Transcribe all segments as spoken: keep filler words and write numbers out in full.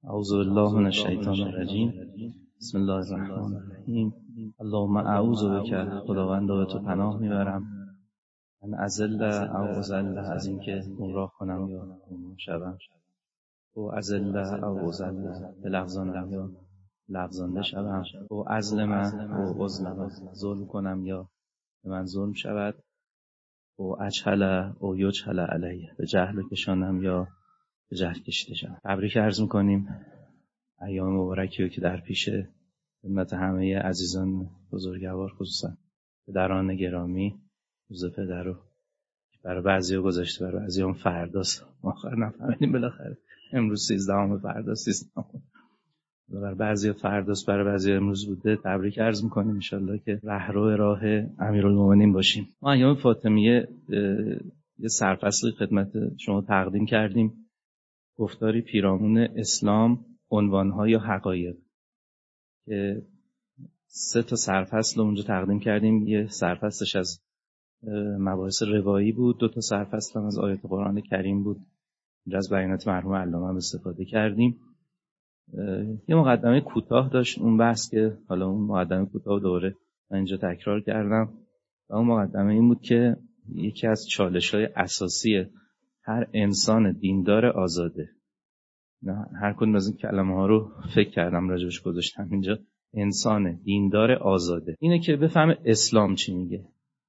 اعوذ بالله من الشیطان الرجیم. بسم الله الرحمن الرحیم. اللهم اعوذ بک، خداوندا به تو پناه میبرم، من ازل او ازل، از اینکه گمراه کنم یا گمراه شوم، او ازل او ازل، به لغزانم یا لغزانده شوم، او ازلم او ازلم، ظلم کنم یا به من ظلم شود، او اجهل او یجهل علیه، به جهل کشانم یا به جهل کشیده شوم. تبریک عرض میکنیم ایام مبارکی رو که در پیش خدمت همه عزیزان بزرگوار، خصوصا پدران گرامی، روز پدر رو برای بعضی‌ها گذاشته، برای بعضی‌ها فرداست. ما آخر نفهمیدیم بالاخره امروز سیزدهم فرداست، سیزدهم برای بعضی‌ها فرداست، برای بعضی‌ها امروز بوده. تبریک عرض می‌کنیم، ان شاءالله که رهرو راه امیرالمومنین باشیم. ما ایام فاطمیه یه سرفصلی خدمت شما تقدیم کردیم، گفتاری پیرامون اسلام، عنوان‌ها یا حقایق، که سه تا سرفصل اونجا تقدیم کردیم. یه سرفصلش از مباحث روایی بود، دو تا سرفصل هم از آیات قرآن کریم بود. اینجا از بیانات مرحوم علامه هم استفاده کردیم. یه مقدمه کوتاه داشت اون بحث که حالا اون مقدمه کوتاه دوره من اینجا تکرار کردم و اون مقدمه این بود که یکی از چالش‌های اساسی هر انسان دیندار آزاده، نه هر کدوم از این کلمه ها رو فکر کردم راجبش گذاشتم اینجا، انسان دیندار آزاده اینه که بفهمه اسلام چی میگه.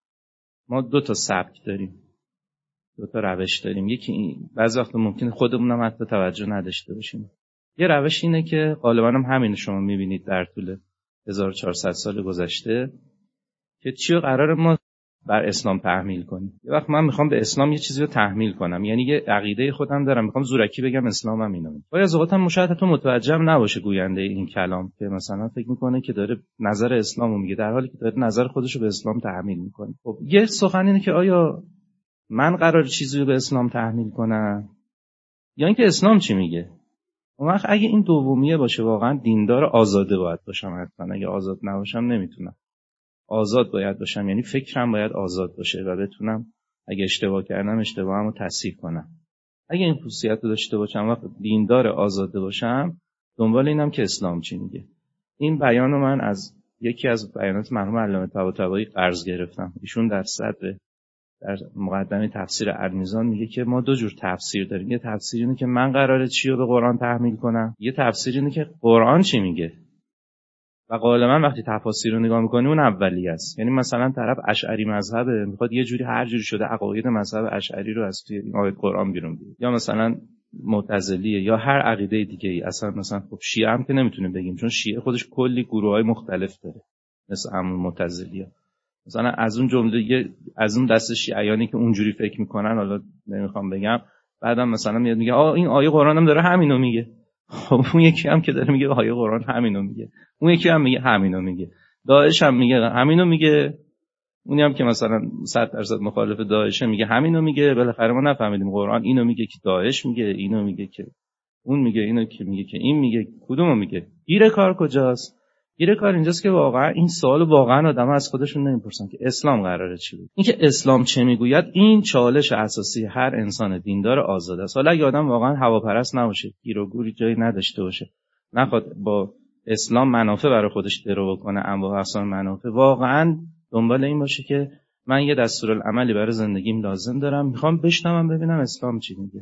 ما دو تا سبک داریم، دو تا روش داریم. یکی این، بعضی وقت ممکنه خودمون هم حتی توجه نداشته باشیم. یه روش اینه که غالبا هم همین شما میبینید در طول هزار و چهارصد سال گذشته، که چی رو قراره ما بر اسلام تحمیل کنیم. یه وقت من میخوام به اسلام یه چیزی رو تحمیل کنم، یعنی یه عقیده خودم دارم، میخوام زورکی بگم اسلامم اینو میگه. باید از اوقات هم مشاهده تو متوجه نباشه گوینده این کلام، که مثلا فکر میکنه که داره نظر اسلامو میگه، در حالی که داره نظر خودش رو به اسلام تحمیل میکنه. خب یه سخن اینه که آیا من قرار چیزی رو به اسلام تحمیل کنم یا اینکه اسلام چی میگه؟ اون وقت اگه این دومیه باشه، واقعا دیندار آزاده باید باشم حتما. اگه آزاد نباشم نمیتونم. آزاد باید باشم، یعنی فکرم باید آزاد باشه و بتونم اگه اشتباه کردم اشتباهمو تصحیح کنم. اگه این خصوصیت رو داشته باشم، وقت دیندار آزاده باشم، دنبال اینم که اسلام چی میگه. این بیان رو من از یکی از بیانات مرحوم علامه طباطبایی قرض گرفتم. ایشون در صدر در مقدمه تفسیر المیزان میگه که ما دو جور تفسیر داریم. یه تفسیر اینه که من قراره چی رو به قرآن تحمیل کنم، یه تفسیر اینه که قرآن چی میگه. و غالبا وقتی تفاسیر رو نگاه می‌کنی اون اولیه است. یعنی مثلا طرف اشعری مذهبه، میخواد یه جوری هر جوری شده عقاید مذهب اشعری رو از توی این آیه قرآن بیرون بیاره، یا مثلا معتزلیه یا هر عقیده دیگه ای. اصلا مثلا خب شیعه هم که نمیتونیم بگیم، چون شیعه خودش کلی گروه‌های مختلف داره، مثل همون معتزلیه. مثلا از اون جمله از اون دسته شیعیانی که اونجوری فکر میکنن، حالا نمیخوام بگم، بعدم مثلا میاد میگه آ این آیه قرآن هم داره همینو میگه. خب اون یکی هم که داره میگه آیه قرآن همینو میگه، اون یکی هم میگه همینو میگه، داعش هم میگه همینو میگه، اونی هم که مثلا صد درصد مخالف داعشه میگه همینو میگه. بالاخره ما نفهمیدیم قرآن اینو میگه که داعش میگه، اینو میگه که اون میگه، اینو که میگه که این میگه، کدومو میگه؟ گیر کار کجاست؟ گیر کار اینجاست که واقعا این سوال واقعا آدم از خودشون نمیپرسن که اسلام قراره چی بگه. این که اسلام چه میگوید، این چالش اساسی هر انسان دیندار آزاده است. حالا اگه آدم واقعا هواپرست نباشه، گیر و گوری جایی نداشته باشه، نخواد با اسلام منافع برای خودش درو بکنه، انواع اقسام منافع، واقعا دنبال این باشه که من یه دستورالعملی برای زندگیم لازم دارم، میخوام بشنوم ببینم اسلام چی میگه.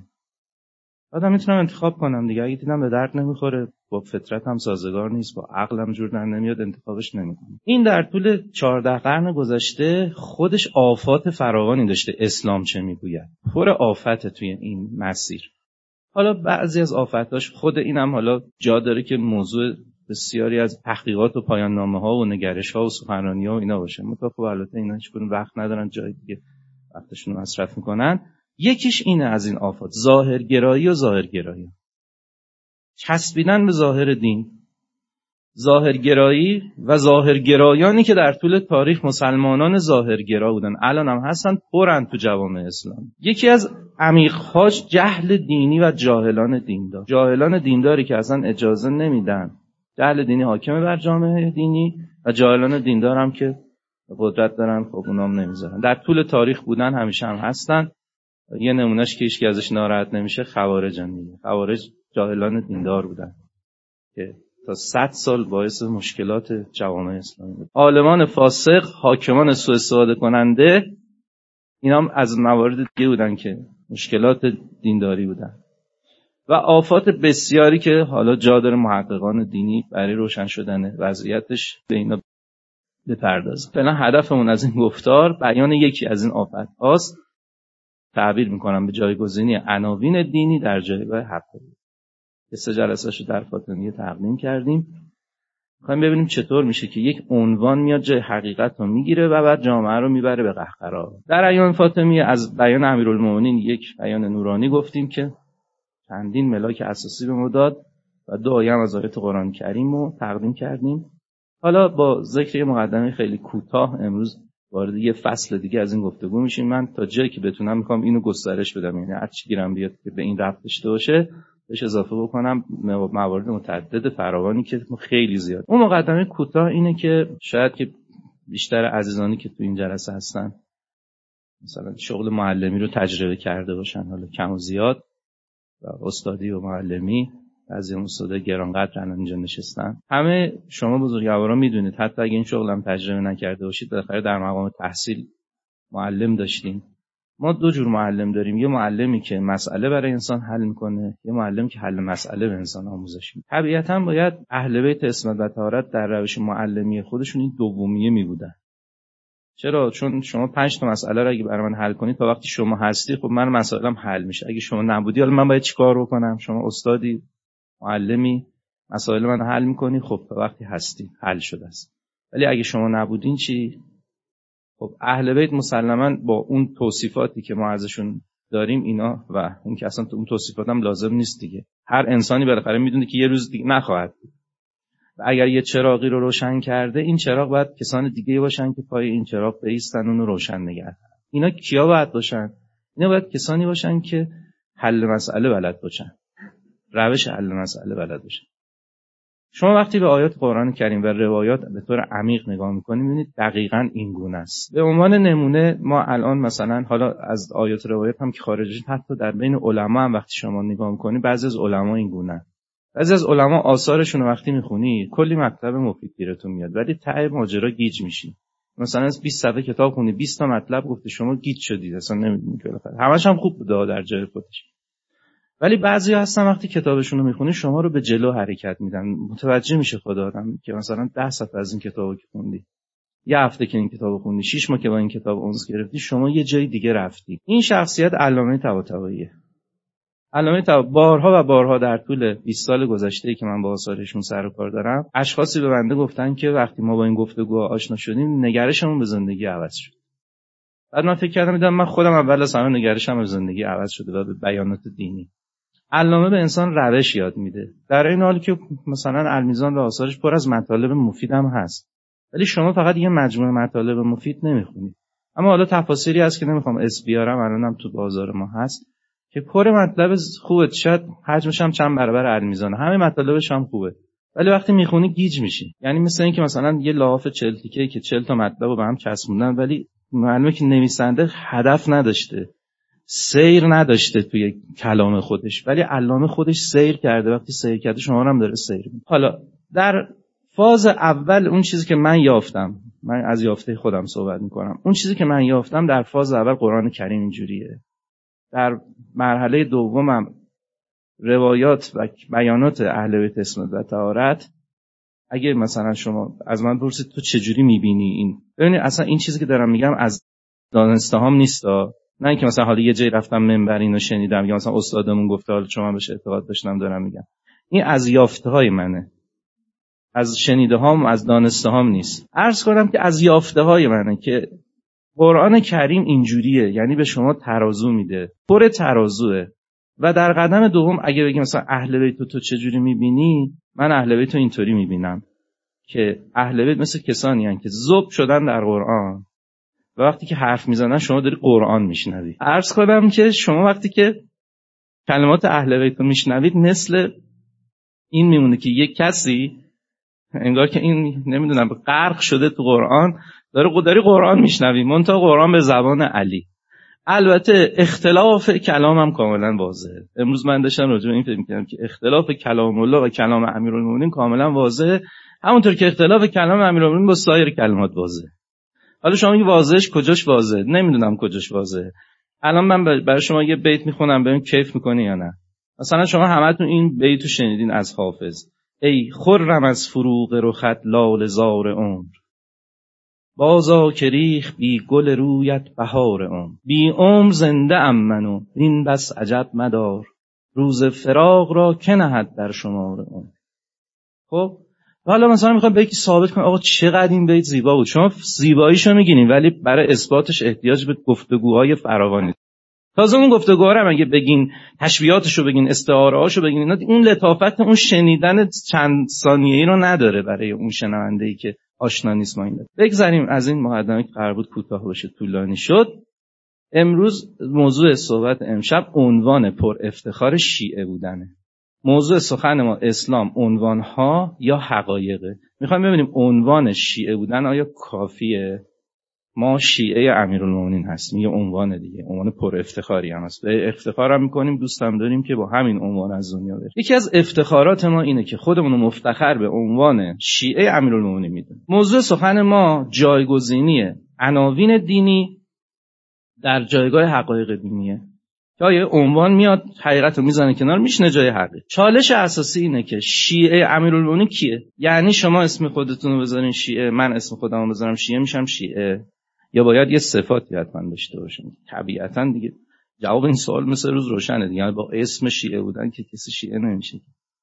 آدم میتونم انتخاب کنم دیگه. اگه دیدم به درد نمیخوره، با فطرت هم سازگار نیست، با عقلم جور در نمیاد، انتخابش نمیکنم. این در طول چهارده قرن گذشته خودش آفات فراوانی داشته. اسلام چه میگوید پر آفت توی این مسیر. حالا بعضی از آفتاش خود اینم حالا جا داره که موضوع بسیاری از تحقیقات و پایان نامه ها و نگرش ها و سخنرانی ها و اینا باشه. متأسفانه البته اینا هیچ کدوم وقت ندارن، جای دیگه وقتشون رو مصرف میکنن. یکیش اینه از این آفات، ظاهرگرایی و ظاهرگرایی، چسبیدن به ظاهر دین. ظاهرگرایی و ظاهرگرایانی که در طول تاریخ مسلمانان ظاهرگرا بودن، الان هم هستن، پرن تو جوامع اسلام. یکی از عمیق‌هاش جهل دینی و جاهلان دیندار. جاهلان دینداری که اصلا اجازه نمیدن جهل دینی حاکم بر جامعه دینی، و جاهلان دیندار هم که قدرت دارن، خب اونام نمیذارن. در طول تاریخ بودن، همیشه هم هستن. یه نمونهش که هیچ کی ازش ناراحت نمیشه خوارجن دیگه. خوارج جاهلان دیندار بودن. که تا صد سال باعث مشکلات جوامع اسلامی بود. عالمان فاسق، حاکمان سوء استفاده کننده، اینا هم از موارد دیگه بودن که مشکلات دینداری بودن و آفات بسیاری که حالا جا داره محققان دینی برای روشن شدن وضعیتش به اینا بپردازن. فعلا هدفمون از این گفتار بیان یکی از این آفات هاست، تعبیر میکنم به جایگزینی عناوین دینی در جایگاه حقایق. که سه جلسه‌شو در فاطمیه تقدیم کردیم. میخوایم ببینیم چطور میشه که یک عنوان میاد جای حقیقت رو میگیره و بعد جامعه رو میبره به قهقرا. در ایام فاطمیه از بیان امیرالمومنین یک بیان نورانی گفتیم که چندین ملاک اساسی به ما داد و دو آیه از آیات قرآن کریم رو تقدیم کردیم. حالا با ذکر یه مقدمه خیلی کوتاه امروز وارد یه فصل دیگه از این گفتگو میشیم. من تا جایی که بتونم میخوام اینو گسترش بدم، یعنی هر چی گیرم بیاد که به این ربط داشته باشه بهش اضافه بکنم، موارد متعدد فراوانی که خیلی زیاد. اون مقدمه کوتاه اینه که شاید که بیشتر عزیزانی که تو این جلسه هستن مثلا شغل معلمی رو تجربه کرده باشن، حالا کم و زیاد، و استادی و معلمی، بعضی استادای گرانقدر الان اینجا نشستن. همه شما بزرگواران میدونید، حتی اگه این شغل هم تجربه نکرده باشید، بالاخره در مقام تحصیل معلم داشتیم. ما دو جور معلم داریم، یه معلمی که مسئله برای انسان حل میکنه، یه معلم که حل مسئله به انسان آموزش میده. طبیعتاً باید اهل بیت عصمت و طهارت در روش معلمی خودشون این دومیه میبودن. چرا؟ چون شما پنج تا مسئله رو اگه برای من حل کنید تا وقتی شما هستی، خب من مسائلم حل میشه. اگه شما نبودی، حالا من باید چیکار بکنم؟ شما استادی، معلمی، مسائل من حل میکنی، خب تا وقتی هستی حل شده است. ولی اگه شما نبودین چی؟ خب اهل بیت مسلماً با اون توصیفاتی که ما ازشون داریم اینا، و اون که اصلا اون توصیفات هم لازم نیست دیگه، هر انسانی بالاخره میدونه که یه روز دیگه نخواهد بود و اگر یه چراغی رو روشن کرده، این چراغ باید کسان دیگه باشن که پای این چراغ بایستن اون رو روشن نگه دارن. اینا کیا باید باشن؟ اینا باید کسانی باشن که حل مسئله بلد باشن، روش حل مسئله بلد باشن. شما وقتی به آیات قرآن کریم و روایات به طور عمیق نگاه می‌کنید، می‌بینید دقیقاً این گونه است. به عنوان نمونه ما الان مثلا حالا از آیات روایات هم که خارجی، حتی در بین علما هم وقتی شما نگاه می‌کنید، بعضی از علما این گونه، بعضی از علما آثارشون رو وقتی می‌خونی کلی مطلب مفید گیرتون میاد، ولی ته ماجرا گیج میشی. مثلا از بیست صفحه کتاب خونی، بیست تا مطلب گفته، شما گیج شدید، اصلا نمی‌دونید که بالاخره همش هم خوب بوده در جای خودش. ولی بعضیا هستن وقتی کتابشون رو میخونی شما رو به جلو حرکت میدن، متوجه میشه خدا آدم که مثلا ده صفحه از این کتابو که خوندی، یه هفته که این کتابو خوندی، شش ماه که با این کتاب اونس گرفتی، شما یه جای دیگه رفتی. این شخصیت علامه طباطباییه. علامه طباطبایی بارها و بارها در طول بیست سال گذشته که من با آثارشون سر و کار دارم، اشخاصی به بنده گفتن که وقتی ما با این گفتگو آشنا شدیم، نگرشمون به زندگی عوض شد. بعد من فکر کردم دیدم من خودم اول از همه نگرشم به زندگی عوض شده و به بیانات دینی. علامه به انسان روش یاد میده، در این حالی که مثلا المیزان و آثارش پر از مطالب مفید هم هست، ولی شما فقط یه مجموعه مطالب مفید نمیخونید. اما حالا تفاصیلی هست که نمیخوام اسم بیارم، الانم تو بازار ما هست که پر مطلب خوبه، شاید حجمش هم چند برابر المیزانه، همه مطالبش هم خوبه، ولی وقتی میخونی گیج میشی. یعنی مثل این که مثلا یه لحاف چهل تیکه‌ای که چهل تا مطلب رو به هم چسبوندن، ولی معلومه که نویسنده هدف نداشته، سیر نداشته توی کلام خودش، ولی علامه خودش سیر کرده. وقتی سیر کرده شما هم داره سیر می‌کنه. حالا در فاز اول اون چیزی که من یافتم، من از یافته خودم صحبت می‌کنم، اون چیزی که من یافتم در فاز اول قرآن کریم اینجوریه. در مرحله دومم روایات و بیانات اهل بیت عصمت و طهارت. اگه مثلا شما از من بپرسید تو چجوری می‌بینی این، ببینید اصلا این چیزی که دارم میگم از دانستهام نیستا، نه اینکه مثلا حالا یه جایی رفتم منبر اینو شنیدم یا مثلا استادمون گفته حالا شما بهش اعتقاد داشتم دارم میگم. این از یافته‌های منه، از شنیده‌هام، از دانسته‌هام نیست. عرض کنم که از یافته‌های منه که قرآن کریم اینجوریه، یعنی به شما ترازو میده، پر ترازوه. و در قدم دوم اگه بگیم مثلا اهل بیت تو چجوری میبینی، من اهل بیت رو اینطوری میبینم که اهل بیت مثل کسانی هستند که ذوب شدن در قرآن و وقتی که حرف میزنن شما داری قرآن میشنوی. عرض کنم که شما وقتی که کلمات اهل بیت رو میشنوید مثل این میمونه که یک کسی انگار که این نمیدونم غرق شده تو قرآن، داره داری قرآن میشنوی، منتها قرآن به زبان علی. البته اختلاف کلامم کاملا واضحه. امروز من داشتم راجع به این فکر می‌کردم که اختلاف کلام الله و کلام امیرالمومنین کاملا واضحه، همونطور که اختلاف کلام امیرالمومنین با سایر کلمات واضحه. حالا شما میگی واضحش کجاش واضحه؟ نمیدونم کجاش واضحه. الان من برای شما یه بیت میخونم، ببین کیف میکنی یا نه. مثلا شما همتون این بیتو شنیدین از حافظ: ای خرم از فروغ رخت لاله زار عمر، بازا که ریخ بی گل رویت بهار عمر، بی عمر زنده ام منو این بس عجب مدار، روز فراق را که نهد در شمار عمر. خب حالا مثلا میخوام به یکی ثابت کنم آقا چقدر این بیت زیبا بود، شما زیباییشو میگینین ولی برای اثباتش احتیاج به گفتگوهای فراوانی. تازه اون گفتگوها رو اگه بگین، تشبیهاتشو بگین، استعاره‌هاشو بگین، اینا اون لطافت اون شنیدن چند ثانیه‌ای رو نداره برای اون شنونده‌ای که آشنا نیست. ما این بگذاریم از این مقدمه که قرار بود کوتاه باشه طولانی شد. امروز موضوع صحبت امشب عنوان پر افتخار شیعه بودنه. موضوع سخن ما اسلام، عنوانها یا حقایقه. میخوایم ببینیم عنوان شیعه بودن آیا کافیه؟ ما شیعه امیرالمومنین هستیم، یه عنوان دیگه، عنوان پر افتخاری هم هست. به افتخار هم میکنیم، دوستم داریم که با همین عنوان از دنیا بریم. یکی از افتخارات ما اینه که خودمون رو مفتخر به عنوان شیعه امیرالمومنین میدونیم. موضوع سخن ما جایگزینی عناوین دینی در جایگاه حقایق دینیه. یا یه عنوان میاد حقیقت رو میزنه کنار، میشنه جای حقیقت. چالش اساسی اینه که شیعه امیرالمومنین کیه؟ یعنی شما اسم خودتون رو بذارین شیعه، من اسم خودم رو بذارم شیعه، میشم شیعه؟ یا باید یه صفاتی حتما داشته باشیم؟ طبیعتاً دیگه جواب این سوال مثل روز روشنه دیگه. با اسم شیعه بودن که کسی شیعه نمیشه.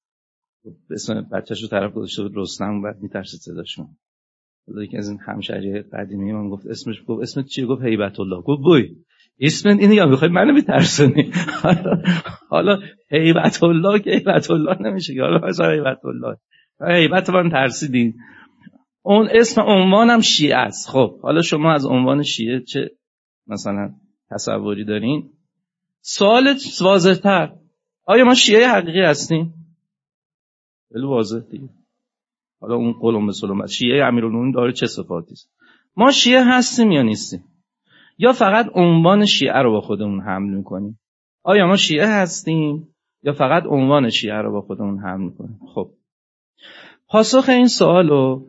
اسم بچه‌شو طرف گذاشته بود رستم، بعد میترسید صداش کنه. یکی از این همشهری قدیمی من گفت اسمش، گفت اسمت چیه؟ گفت هیبت الله. گفت بوی اسمت اینه یا میخوای منو میترسونی؟ حالا هیبت الله که هیبت الله نمیشه، حالا مثلا هیبت الله هیبت من ترسیدین. اون اسم عنوانم شیعه است. خب حالا شما از عنوان شیعه چه مثلا تصوری دارین؟ سوال واضح‌تر: آیا ما شیعه حقیقی هستیم؟ خیلی واضح دیگه. حالا اون قولم به سلام شیعه امیرالمومنین داره چه صفاتی است؟ ما شیعه هستیم یا نیستیم؟ یا فقط عنوان شیعه رو با خودمون حمل میکنیم؟ آیا ما شیعه هستیم یا فقط عنوان شیعه رو با خودمون حمل میکنیم؟ خب پاسخ این سوالو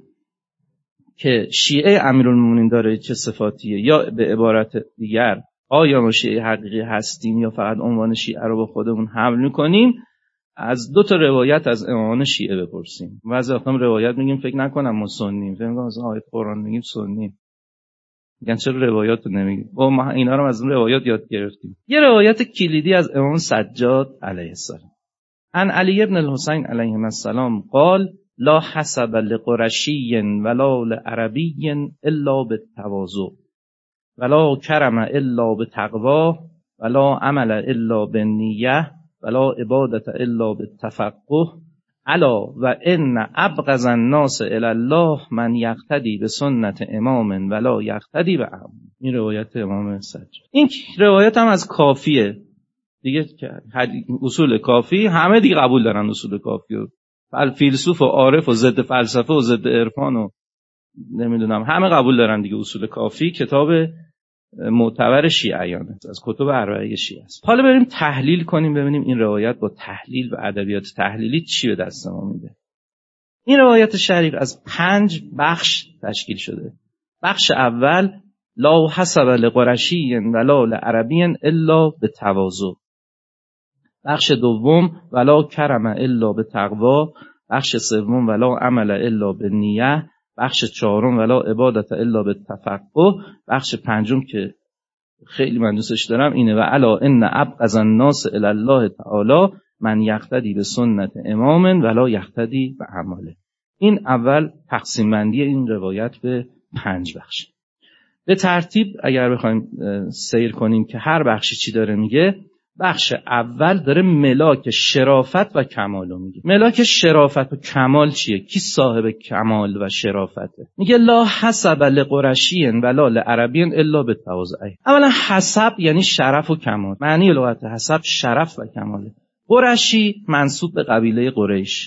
که شیعه امیرالمومنین داره چه صفاتیه، یا به عبارت دیگر آیا ما شیعه حقیقی هستیم یا فقط عنوان شیعه رو با خودمون حمل میکنیم، از دو تا روایت از امامان شیعه بپرسیم. بعضی وقتا روایت میگیم فکر نکنم ما سنیم، فکر میکنم مثلا آیه قرآن میگیم سنیم، میگن چرا روایاتو نمیگیم؟ با ما اینا رو از اون روایات یاد گرفتیم. یه روایت کلیدی از امام سجاد علیه السلام: عن علی ابن الحسین علیه السلام قال: لا حسب لقرشی ولا لعربی الا بالتواضع ولا کرم الا بتقوا ولا عمل الا بالنیه ولا عبادت الا بالتفقه الا و ان ابغض الناس الی الله من یقتدی به سنت امام ولا یقتدی به امام. این روایت امام سجاد. این روایت هم از کافیه دیگه، اصول کافی همه دیگه قبول دارن اصول کافی رو. فیلسوف و عارف و ضد فلسفه و ضد عرفان و نمیدونم همه قبول دارن دیگه اصول کافی. کتاب معتبر شیعیانه، از کتب اربعه شیعه است. حالا بریم تحلیل کنیم ببینیم این روایت با تحلیل و ادبیات تحلیلی چی به دست ما میده. این روایت شریف از پنج بخش تشکیل شده. بخش اول: لا حسب لقرشی ولا لعربی الا بتواضع. بخش دوم: ولا کرم الا بتقوا. بخش سوم: ولا عمل الا بالنیه. بخش چهارم: ولا عبادت الا بالتفقه. بخش پنجم که خیلی من دوستش دارم اینه: و الا ان ابغض الناس الی الله تعالی من یقتدی به سنت امام ولا یقتدی به اعماله. این اول تقسیم بندی این روایت به پنج بخش. به ترتیب اگر بخوایم سیر کنیم که هر بخشی چی داره میگه، بخش اول داره ملاک شرافت و کمال رو میگه. ملاک شرافت و کمال چیه؟ کی صاحب کمال و شرافته؟ میگه لا حسب لقرشی ولا لعربی الا بالتواضع. اولا حسب یعنی شرف و کمال. معنی لغت حسب شرف و کماله. قرشی منسوب به قبیله قریش.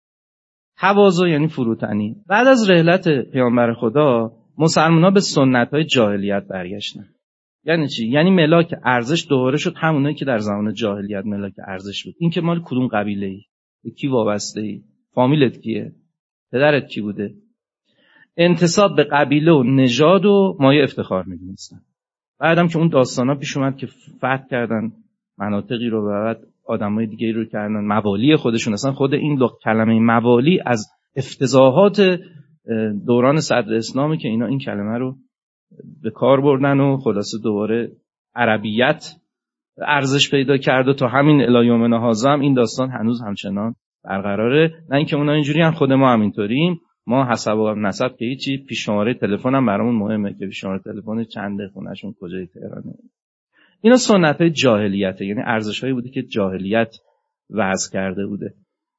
تواضع یعنی فروتنی. بعد از رحلت پیامبر خدا مسلمان‌ها به سنت‌های جاهلیت برگشتن. یعنی چی؟ یعنی ملاک ارزش دوباره شد همونایی که در زمان جاهلیت ملاک ارزش بود. این که مال کدوم قبیله‌ای؟ به کی وابسته‌ای؟ فامیلت کیه؟ پدرت کی بوده؟ انتساب به قبیله و نژاد و مایه افتخار می‌دونستن. بعدم که اون داستانا پیش اومد که فتح کردن مناطقی رو و بعد آدمای دیگه رو کردن موالی خودشون، اصلا خود این لغت کلمه موالی از افتضاحات دوران صدر اسلامی که اینا این کلمه رو به کار بردن و خلاصه دوباره عربیت ارزش پیدا کرد و تا همین الی یومنا هذا هم این داستان هنوز همچنان برقراره. نه اینکه اونا اینجوری ان، خود ما همینطوریم. ما حسب و نسب که هیچی، پیش شماره تلفن هم برامون مهمه که پیش شماره تلفن چنده، خونه‌شون کجای تهرانه. اینا سنت‌های جاهلیته، یعنی ارزش‌هایی بوده که جاهلیت وضع کرده بوده.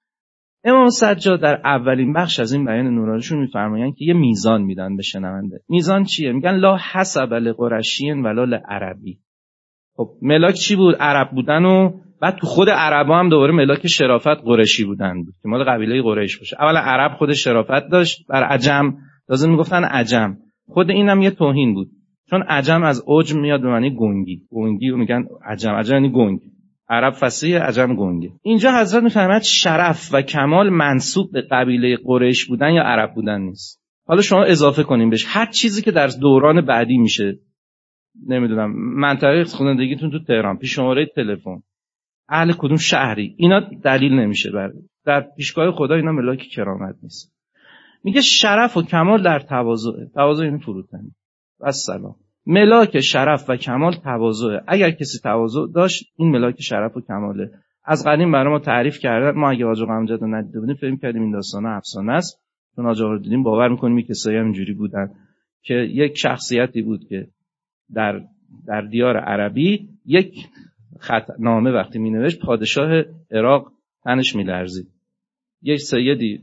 امام سجاد در اولین بخش از این بیان نورانیشون می‌فرمایند که یه میزان میدن به شنونده. میزان چیه؟ میگن لا حسب لقرشی ولا لعربی. خب ملاک چی بود؟ عرب بودن و بعد تو خود عربا هم دوباره ملاک شرافت قریشی بودن بود که مال قبیله قریش باشه. اولا عرب خود شرافت داشت، بر عجم لازم میگفتن عجم. خود اینم یه توهین بود، چون عجم از عجم میاد به معنی گنگی. گنگی رو میگن عجم، عجم یعنی گنگ. عرب فصیح، عجم گنگه. اینجا حضرت میفرماید شرف و کمال منسوب به قبیله قریش بودن یا عرب بودن نیست. حالا شما اضافه کنیم بهش هر چیزی که در دوران بعدی میشه، نمیدونم منطقه خانوادگیتون تو تهران، پیش شماره تلفن، اهل کدوم شهری، اینا دلیل نمیشه. بر در پیشگاه خدا اینا ملاک کرامت نیست. میگه شرف و کمال در تواضع. تواضع یعنی فروتنی. والسلام. ملاک شرف و کمال تواضع. اگر کسی تواضع داشت این ملاک شرف و کماله. از قدیم برای ما تعریف کردن. ما اگه حاج آقا امجد رو ندیده بودیم فکر کردیم این داستانا افسانه است، چون حاج آقا رو دیدیم باور میکنیم که کسایی هم اینجوری بودن که یک شخصیتی بود که در در دیار عربی یک خط نامه وقتی می نوشت پادشاه عراق تنش می لرزید. یک سیدی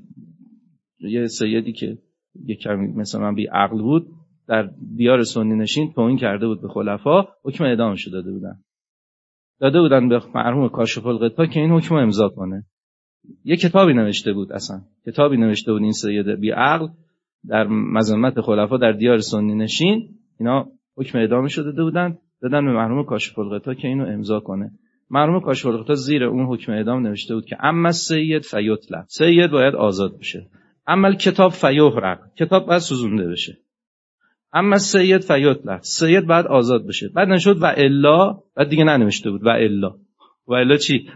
یه سیدی که یک کمی مثلا بی عقل بود در دیار سنی نشین توهین کرده بود به خلفا، حکم اعدامش داده بودن داده بودن به مرحوم کاشف الغطا که این حکم امضا کنه. یک کتابی نوشته بود، اصلا کتابی نوشته بود این سید بی عقل در مذمت خلفا در دیار سنی نشین. اینا حکم اعدامش داده بودن، دادن به مرحوم کاشف الغطا که اینو امضا کنه. مرحوم کاشف الغطا زیر اون حکم اعدام نوشته بود که اما سید فیطلق، سید باید آزاد بشه. اما کتاب فیحرق، کتاب باید سوزونده بشه. اما سید فیطلق، سید باید آزاد بشه. بعد نشد و الا، بعد دیگه ننوشته بود و الا. و الا چی؟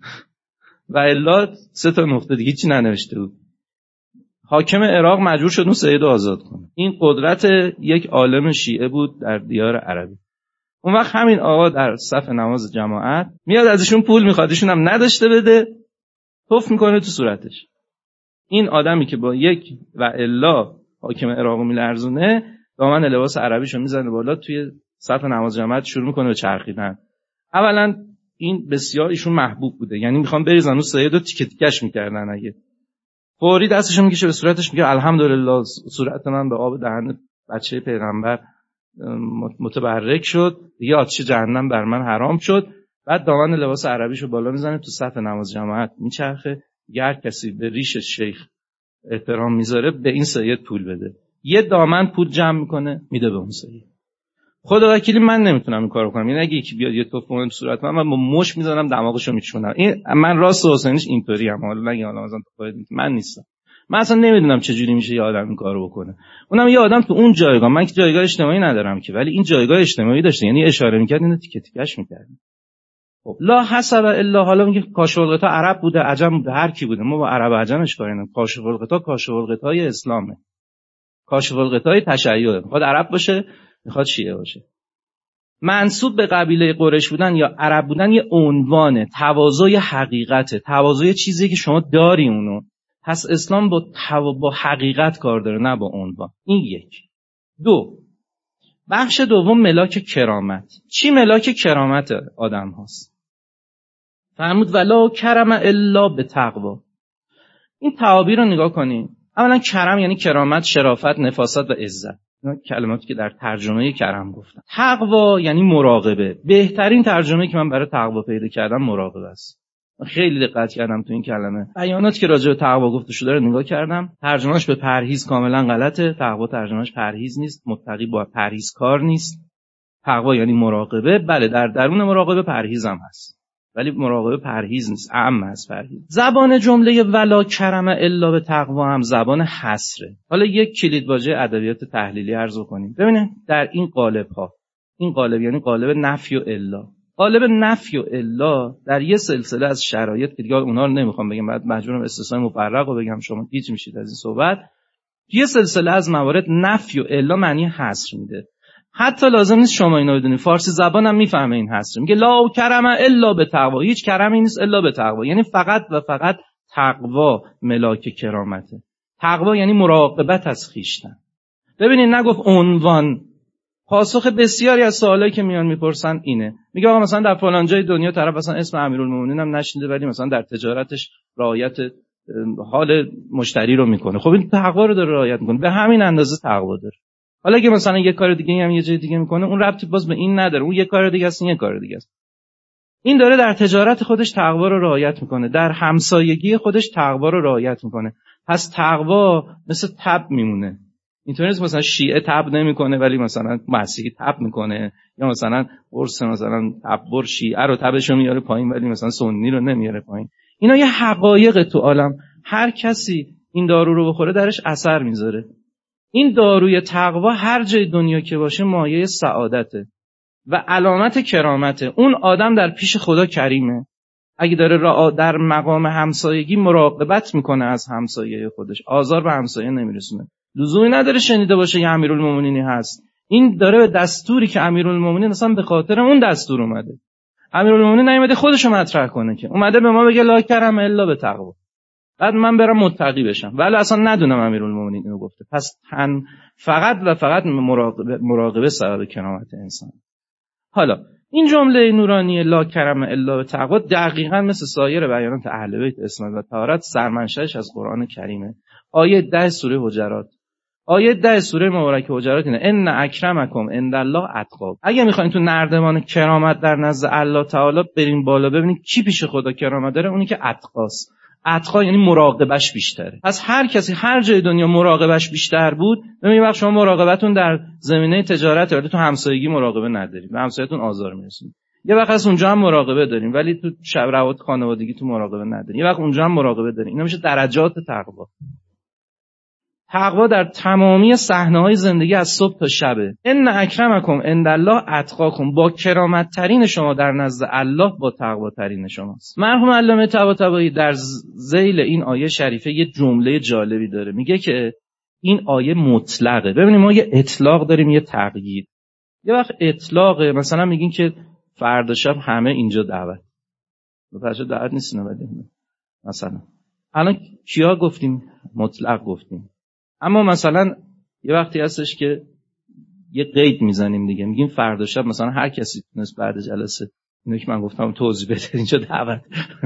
و الا سه تا نقطه دیگه چی ننوشته بود. حاکم عراق مجبور شد اون سید رو آزاد کنه. این قدرت یک عالم شیعه بود در دیار عربی. اون وقت همین آقا در صف نماز جماعت میاد ازشون پول میخواد، ایشون هم نداشته بده، توف میکنه تو صورتش. این آدمی که با یک و الا حاکم عراق میلرزونه، دامن لباس عربیشو میزنه بالا، توی صف نماز جماعت شروع میکنه به چرخیدن. اولا این بسیار ایشون محبوب بوده، یعنی میخوام بریزن اون سیدو تیکه تیکش میکردن. اگه فوری دستشو میکشه به صورتش میگه الحمدلله صورت من به آب دهن بچه پیغمبر متبرک شد، دیگه آتش جهنم بر من حرام شد. بعد دامن لباس عربیشو بالا میزنه، تو صف نماز جماعت میچرخه. هر کسی به ریش شیخ احترام میذاره به این سید پول بده. یه دامن پول جمع میکنه میده به اون سید. خدا وکیلی من نمیتونم این کارو کنم. یعنی اگه یکی بیاد یه توپ کنه تو صورت من، من با مش میزنم دماغشو میچونم. این من راست و حسینیش اینطوری ام. حالا نگی حالا مثلا تو من نیستم. من اصلا نمیدونم چه جوری میشه یه آدم این کارو بکنه. اونم یه آدم تو اون جایگاه، من که جایگاه اجتماعی ندارم که، ولی این جایگاه اجتماعی داشته، یعنی اشاره میکرد اینو تیکه تیکش میکرد. خب لا حسب الا، حالا میگه کاشف الغطا عرب بوده، عجم بوده، هر کی بوده، ما با عرب عجمش کاری نداریم. کاشف الغطا کاشف الغطای اسلامه، کاشف الغطای تشیعه، میخواد عرب باشه میخواد شیعه باشه. منسوب به قبیله قریش بودن یا عرب بودن یه عنوانه، تواضع یه حقیقته، تواضع یه چیزی که شما داری اونو. پس اسلام با تو... با حقیقت کار داره، نه با عنوان. این یک. دو، بخش دوم ملاک کرامت. چی ملاک کرامت آدم هاست؟ فرمود ولا کرم الا به تقوا. این تعابیر رو نگاه کنین. اولا کرم یعنی کرامت، شرافت، نفاست و عزت. اینا کلماتی که در ترجمه کرم گفتن. تقوا یعنی مراقبه. بهترین ترجمه که من برای تقوا پیدا کردم مراقبه است. خیلی دقت کردم تو این کلمه. بیاناتی که راجع به تقوا گفته شده رو نگاه کردم. ترجمهش به پرهیز کاملا غلطه. تقوا ترجمهش پرهیز نیست. متقی با پرهیزکار نیست. تقوا یعنی مراقبه. بله در درون مراقبه پرهیز هم هست، ولی مراقبه پرهیز نیست، اعم از پرهیز. زبان جمله ولا کرم الا به تقوا هم زبان حصره. حالا یک کلید واژه ادبیات تحلیلی عرض کنیم. ببینید در این قالب ها، این قالب یعنی قالب نفی و الا، قالب نفی و الا در یه سلسله از شرایط که دیگه اونها رو نمیخوام بگم، بعد مجبورم استثناء مفرق رو بگم، شما گیج میشید از این صحبت. یه سلسله از موارد نفی و الا معنی حصر میده. حتی لازم نیست شما اینو بدونید، فارسی زبان هم میفهمه این حصر. میگه لا کرم الا به تقوا، هیچ کرمی نیست الا به تقوا، یعنی فقط و فقط تقوا ملاک کرامته. تقوا یعنی مراقبت از خویشتن. ببینید نگفت عنوان. پاسخ بسیاری از سوالایی که میان میپرسن اینه، میگه آقا مثلا در فلان جای دنیا طرف مثلا اسم امیرالمومنین هم نشنیده ولی مثلا در تجارتش رعایت حال مشتری رو میکنه. خب این تقوا رو داره رعایت میکنه، به همین اندازه تقوا داره. حالا که مثلا یه کار دیگه هم یه جای دیگه میکنه، اون ربطی باز به این نداره، اون یه کار دیگه است، این یه کار دیگه است. این داره در تجارت خودش تقوا رو رعایت میکنه، در همسایگی خودش تقوا رو رعایت میکنه. پس تقوا مثل تب میمونه. اینطوری نیست مثلا شیعه تب نمیکنه ولی مثلا مسیحی تب میکنه، یا مثلا قرص مثلا تبر شیعه رو تبشو میاره پایین ولی مثلا سنی رو نمیاره پایین. اینا یه حقایق تو عالم، هر کسی این دارو رو بخوره درش اثر میذاره. این داروی تقوا هر جای دنیا که باشه مایه سعادته و علامت کرامته. اون آدم در پیش خدا کریمه اگه داره را در مقام همسایگی مراقبت میکنه از همسایه خودش، آزار به همسایه نمیرسونه. لزومی نداره شنیده باشه یه امیرالمومنینی هست، این داره به دستوری که امیرالمومنین اصلا به خاطر اون دستور اومده. امیرالمومنین نیومده خودشو مطرح کنه که، اومده به ما بگه لا کرم الا به تقوا، بعد من برم متقی بشم، ولی اصلا ندونم امیرالمومنین اینو گفته. پس تن فقط و فقط مراقبه مراقبه سبب کرامت انسان. حالا این جمله نورانی لا کرم الا به تقوا دقیقاً مثل سایر بیانات اهل بیت اسمت و طهارت سرمنشأش از قرآن کریمه. آیه ده سوره حجرات، آیه ده سوره مبارکه حجرات اینه ان اکرمکم عند الله اتقاکم. اگه میخواین تو نردبان کرامت در نزد الله تعالی برین بالا ببینید کی پیش خدا کرامت داره، اونی که اتقاست. اتقا یعنی مراقبش بیشتره. پس هر کسی هر جای دنیا مراقبش بیشتر بود، ببینید وقت شما مراقبتون در زمینه تجارت یا تو همسایگی مراقبه ندارید، به همسایتون آزار میرسونید. یه وقت از اونجا هم مراقبه داریم ولی تو شب روابط خانوادگی تو مراقبه نداریم. یه وقت اونجا هم مراقبه داریم. اینا میشه درجات تقوا. تقوا در تمامی صحنه‌های زندگی از صبح تا شبه. ان اکرمکم عند الله اتقاکم، با کرامت ترین شما در نزد الله با تقوا ترین شماست. مرحوم علامه طباطبایی در ذیل این آیه شریفه یه جمله جالبی داره، میگه که این آیه مطلقه. ببینید ما یه اطلاق داریم یه تقیید. یه وقت اطلاقه، مثلا میگین که فردا شب همه اینجا دعوت، بچا دعوت نیستن ولی مثلا الان کیا گفتیم مطلق گفتیم، اما مثلا یه وقتی هستش که یه قید میزنیم دیگه، میگیم فردا شب مثلا هر کسی تونست بعد جلسه، اینو که من گفتم توضیح بده اینجا دعوت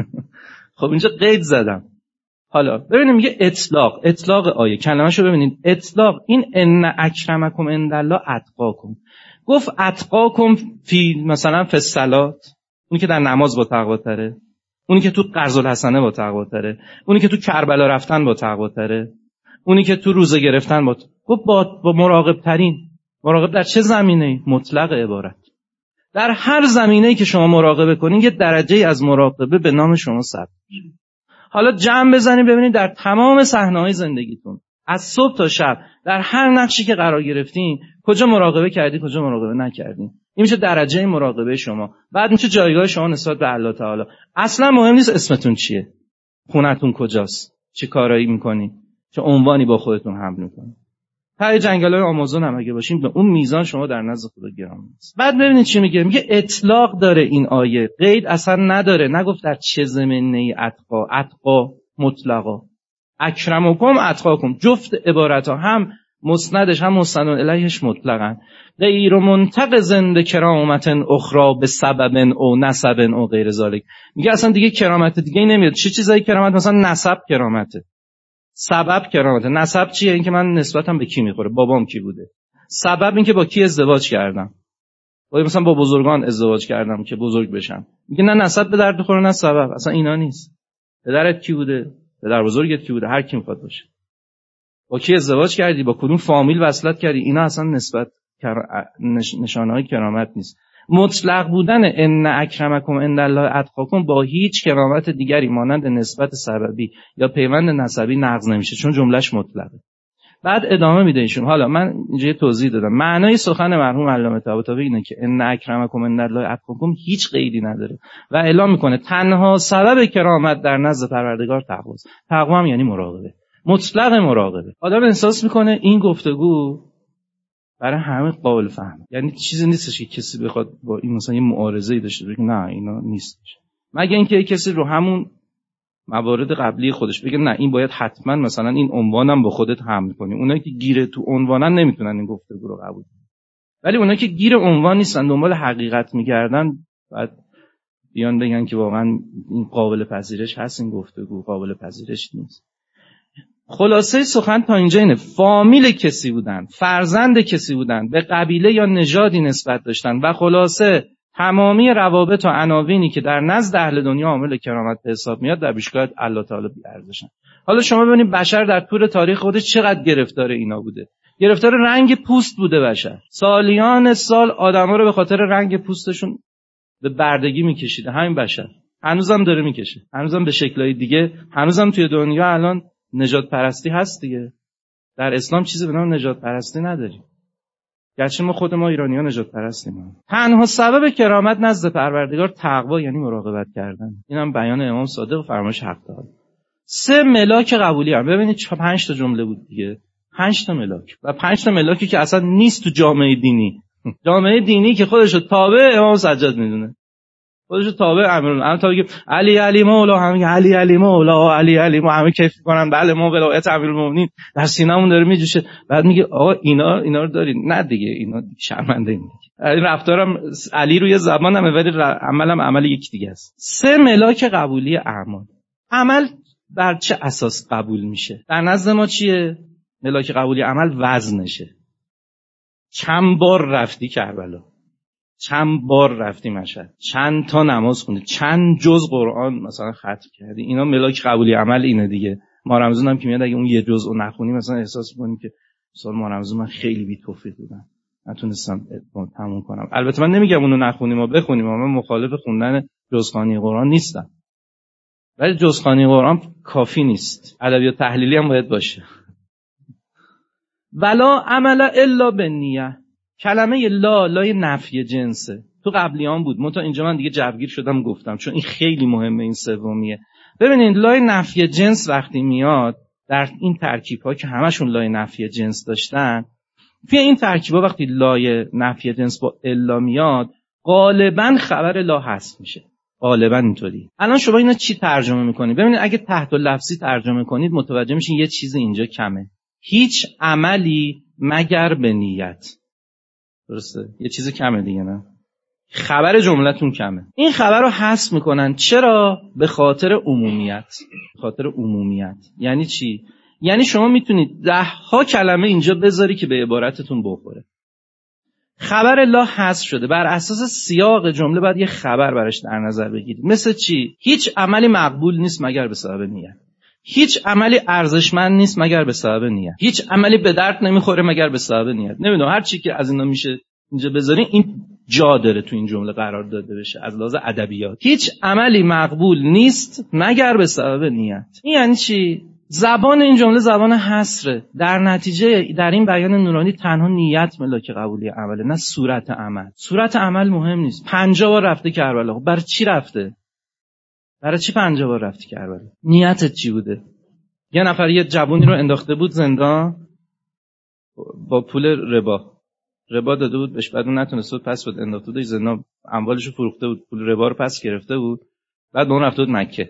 خب اینجا قید زدم. حالا ببینیم میگه اطلاق، اطلاق آیه کلمه‌شو ببینید، اطلاق این ان اکرمکم عند الله اتقاکم. گفت اتقاکم فی مثلا فی الصلات، اونی که در نماز با تقوا تره، اونی که تو قرض الحسنه با تقوا تره، اونی که تو کربلا رفتن با تقوا تره، اونی که تو روزه گرفتن با گفت با, با مراقب ترین. مراقب در چه زمینه‌ای؟ مطلق عبارت. در هر زمینه‌ای که شما مراقبه کنین یه درجه از مراقبه به نام شما ثبت میشه. حالا جمع بزنید ببینید در تمام صحنه‌های زندگیتون از صبح تا شب در هر نقشی که قرار گرفتین کجا مراقبه کردی کجا مراقبه نکردین. این میشه درجه مراقبه شما. بعد میشه جایگاه شما نسبت به الله تعالی. اصلا مهم نیست اسمتون چیه، خونتون کجاست، چه کارایی میکنین، چه عنوانی با خودتون حمل میکنین. ته جنگل‌های آمازون هم اگه باشین به اون میزان شما در نزد خدا گرامی است. بعد ببینید چی میگه، میگه اطلاق داره این آیه، قید اصلا نداره. نگفت در چه زمینه‌ای اتقا، اتقا مطلقا. اکرمکم اتقاکم، جفت عبارت‌ها هم مسندش هم مستند الیهش مطلقاً. غیر منتقض کرامت اخرى به سبب او نسب او غیر ذلک. میگه اصلا دیگه کرامت دیگه نمیاد. چه چیزایی کرامت؟ مثلا نسب کرامته، سبب کرامته. نسب چیه؟ این که من نسبتم به کی میخوره، بابام کی بوده. سبب این که با کی ازدواج کردم، با مثلا با بزرگان ازدواج کردم که بزرگ بشم. میگه نه نسب به درد بخوره نه سبب، اصلا اینا نیست. پدرت کی بوده، پدر بزرگت کی بوده، هر کی میخواد باشه. با کی ازدواج کردی، با کدوم فامیل وصلت کردی، اینا اصلا نسبت نشانه‌های کرامت نیست. مطلق بودن ان اکرمکم عند الله اتقاکم با هیچ کرامت دیگری مانند نسبت سببی یا پیوند نسبی نقض نمیشه، چون جملهش مطلقه. بعد ادامه میده ایشون. حالا من اینجا توضیح دادم معنای سخن مرحوم علامه طباطبایی اینه که ان اکرمکم عند الله اتقاکم هیچ قیدی نداره و اعلام میکنه تنها سبب کرامت در نزد پروردگار تقواست. تقوا هم یعنی مراقبه، مطلق مراقبه. آدم احساس میکنه این گفتگو برای همه قابل فهم، یعنی چیزی نیستش که کسی بخواد با این مثلا یه معارضه‌ای داشته باشه، نه اینا نیستش، مگه اینکه کسی رو همون موارد قبلی خودش بگه نه این باید حتما مثلا این عنوانم با خودت حمل کنی. اونایی که گیره تو عنوانن نمیتونن این گفتگو رو قبول کنن، ولی اونایی که گیر عنوان نیستن دنبال حقیقت میگردن بعد بیان بگن که واقعا این قابل پذیرش هست، این گفتگو قابل پذیرش نیست. خلاصه سخن تا اینجا اینه: فامیل کسی بودن، فرزند کسی بودن، به قبیله یا نژادی نسبت داشتن و خلاصه تمامی روابط و عناوینی که در نزد اهل دنیا عامل کرامت به حساب میاد در پیشگاه الله تعالی بی‌ارزشن. حالا شما ببینید بشر در طول تاریخ خودش چقدر گرفتار اینا بوده. گرفتار رنگ پوست بوده بشر. سالیان سال آدما رو به خاطر رنگ پوستشون به بردگی میکشیده. همین بشر هنوزم داره میکشه، هنوزم به شکل‌های دیگه، هنوزم توی دنیا الان نژاد پرستی هست دیگه. در اسلام چیزی به نام نژاد پرستی نداریم، گرچه ما خود ما ایرانی‌ها نژاد پرستیم. تنها سبب کرامت نزد پروردگار تقوا یعنی مراقبت کردن. اینم بیان امام صادق و فرمایش حق تعالی. سه ملاک قبولی هم ببینید چه پنج تا جمله بود دیگه، پنج تا ملاک و پنج تا ملاکی که اصلا نیست تو جامعه دینی. جامعه دینی که خودشو تابع امام سجاد میدونه، خودشو تابع امیرالمومنین، تا بگه علی علی مولا، همه علی علی مولا، علی علی ما همه کیف می‌کنن، بله ما ولایت امیرالمومنین در سینه‌مون داره میجوشه. بعد میگه آقا اینا اینا رو دارید، نه دیگه اینا شرمنده این دیگه. این رفتارم علی روی زبانم ولی عملم عمل یک دیگه است. سه ملاک قبولی اعمال. عمل بر چه اساس قبول میشه؟ در نزد ما چیه؟ ملاک قبولی عمل وزنشه. چند بار رفتی کربلا، چند بار رفتی مشهد، چند تا نماز خوندی، چند جز قرآن مثلا ختم کردی، اینا ملاک قبولی عمل اینه دیگه. ما رمضان هم که میاد اگه اون یه جزء رو نخونی مثلا احساس می‌کنی که سال ما رمضان من خیلی بی توفیق بودم، نتونستم تموم کنم. البته من نمیگم اونو نخونیم و بخونیم، من مخالف خوندن جزخوانی قرآن نیستم، ولی جزخوانی قرآن کافی نیست، ادبیات تحلیلی هم باید باشه. ولا عمل الا بالنیه. کلمه لا لای نفی جنسه، تو قبلیان بود، منتها اینجا من دیگه جوگیر شدم گفتم چون این خیلی مهمه. این سومیه. ببینید لای نفی جنس وقتی میاد در این ترکیب‌ها که همشون لای نفی جنس داشتن، توی این ترکیب‌ها وقتی لای نفی جنس با الا میاد غالباً خبر لا حذف میشه، غالباً اینطوری. الان شما اینا چی ترجمه میکنید؟ ببینید اگه تحت لفظی ترجمه کنید متوجه میشین یه چیز اینجا کمه. هیچ عملی مگر به نیت. درسته؟ یه چیز کمه دیگه، نه؟ خبر جملتون کمه. این خبر رو حذف میکنن. چرا؟ به خاطر عمومیت. به خاطر عمومیت. یعنی چی؟ یعنی شما میتونید ده ها کلمه اینجا بذاری که به عبارتتون بخوره. خبر لا حذف شده، بر اساس سیاق جمله باید یه خبر براش در نظر بگیرید. مثل چی؟ هیچ عملی مقبول نیست مگر به سبب نیت. هیچ عملی ارزشمند نیست مگر به سبب نیت. هیچ عملی به درد نمیخوره مگر به سبب نیت. نمیدونم هر چی که از اینا میشه اینجا بذارین این جا داره تو این جمله قرار داده بشه از لحاظ ادبیات. هیچ عملی مقبول نیست مگر به سبب نیت. این یعنی چی؟ زبان این جمله زبان حصره. در نتیجه در این بیان نورانی تنها نیت ملاک قبولی عمله، نه صورت عمل. صورت عمل مهم نیست. پنجاه بار رفته کربلا، برای چی رفته؟ برای چی پنجاه بار رفتی کربلا؟ نیتت چی بوده؟ یه نفر یه جوونی رو انداخته بود زندان با پول ربا. ربا داده بود بهش، بعد اون نتونست بود پس بده، انداخته بود زندان، اموالشو فروخته بود، پول ربا رو پس گرفته بود، بعد اون رفته بود مکه.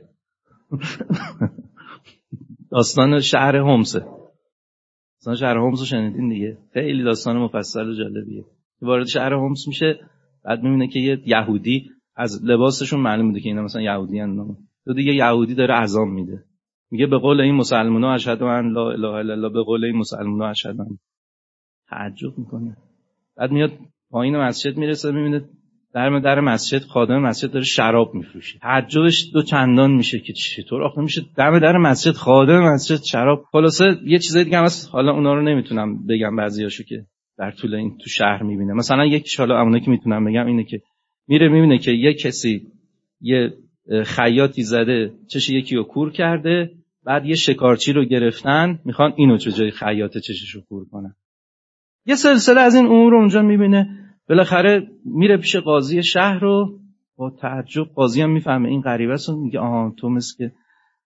داستان شهر حمصه. داستان شهر حمص رو شنیدین دیگه؟ خیلی داستان مفصل و جالبیه. وارد شهر حمص میشه، بعد میبینه که یه یهودی، از لباسشون معلوم بوده که اینا مثلا یهودی ان، تو دیگه یهودی داره اذان میده، میگه به قول این مسلمونا اشهد ان لا اله الا الله، به قول این مسلمونا اشهد ان. تعجب میکنه. بعد میاد پایین مسجد میرسه، میبینه در در مسجد خادم مسجد داره شراب میفروشه. تعجبش دو چندان میشه که چطور آخه میشه دم در مسجد خادم مسجد شراب. خلاصه یه چیزای دیگه هم هست، حالا اونا رو نمیتونم بگم بعضیاشو که در طول این تو شهر میبینه. مثلا یکیش، حالا اونایی که میتونم بگم اینه که میره میبینه که یک کسی یه خیاطی زده چش یکی رو کور کرده، بعد یه شکارچی رو گرفتن میخوان اینو چجوری خیاط چشش رو کور کنن. یه سلسله از این امور رو اونجا میبینه. بالاخره میره پیش قاضی شهر رو، با تعجب قاضی هم میفهمه این غریبه است و میگه آها تو مثل که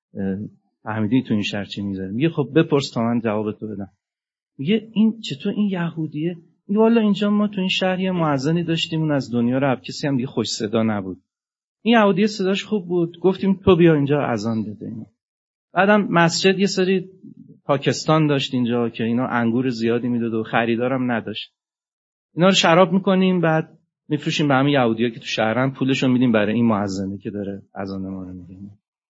فهمیدی تو این شهر چی میذاری. میگه خب بپرس تا من جواب تو بدم. میگه این چطور این یهودیه؟ میگه والا اینجا ما تو این شهر یه مؤذنی داشتیم، اون از دنیا رفت، کسی هم دیگه خوش صدا نبود. این یهودیه صداش خوب بود، گفتیم تو بیا اینجا اذان بده. اینا بعدم مسجد یه سری پاکستان داشت اینجا که اینا انگور زیادی میداد و خریدارم نداشت. اینا رو شراب میکنیم، بعد میفروشیم به همین یهودی‌ها که تو شهرن، پولشو میدیم برای این مؤذنی که داره اذان ما رو میگه.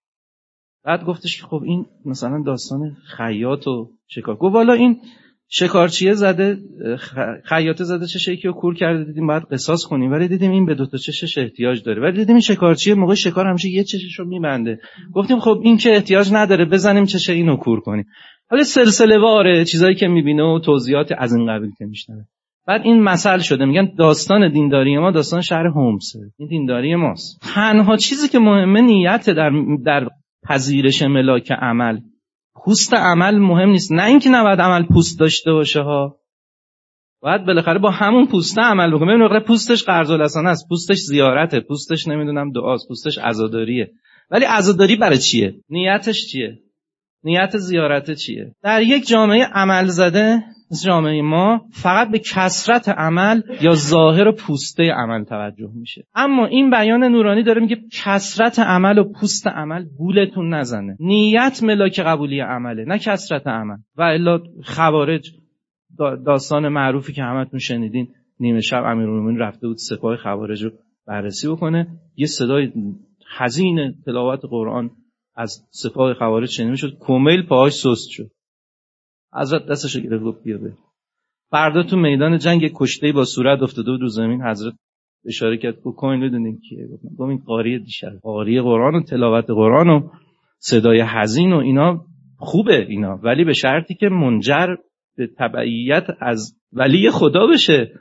بعد گفتش که خب این مثلا داستان خیاط و شکار. گفت والا این شکارچیه زده، خیاطه زده چش یکی رو کور کرده، دیدیم باید قصاص کنیم، ولی دیدیم این به دو تا چشش احتیاج داره، ولی دیدیم این شکارچیه موقع شکار همیشه یه چشش رو میبنده. گفتیم خب این که احتیاج نداره، بزنیم چش اینو کور کنیم. حالا سلسله واره چیزایی که میبینه و توضیحات از این قبیل که میشنوه. بعد این مسئله شده، میگن داستان دینداری ما داستان شهر هومسه. این دینداری ماست. تنها چیزی که مهمه نیت در در پذیرش ملاک عمل. پوست عمل مهم نیست، نه اینکه نباید عمل پوست داشته باشه ها، باید بالاخره با همون پوست عمل بکنه. ببین واقعا پوستش قرض الحسنه است، پوستش زیارته، پوستش نمیدونم دعاست، پوستش عزاداریه. ولی عزاداری برای چیه؟ نیتش چیه؟ نیت زیارت چیه؟ در یک جامعه عمل زده مثل جامعه ما فقط به کثرت عمل یا ظاهر پوسته عمل توجه میشه. اما این بیان نورانی داره میگه کثرت عمل و پوست عمل گولتون نزنه. نیت ملاک قبولی عمله، نه کثرت عمل. و الا خوارج، داستان معروفی که همتون شنیدین، نیمه شب امیرالمومنین رفته بود سپاه خوارج رو بررسی بکنه، یه صدای حزین تلاوت قرآن از سپاه خوارج شنیده شد، کمیل پاهاش سست شد. حضرت دستشو گرفت گفت بیا بیا. فردا تو میدان جنگ یک کشته‌ای با صورت افتاده بود رو زمین، حضرت اشاره کرد گفت کوین بدونین کیه؟ گفتم این قاری دیشب، قاری قرآن و تلاوت قرآن و صدای حزین و اینا خوبه اینا، ولی به شرطی که منجر به تبعیت از ولی خدا بشه.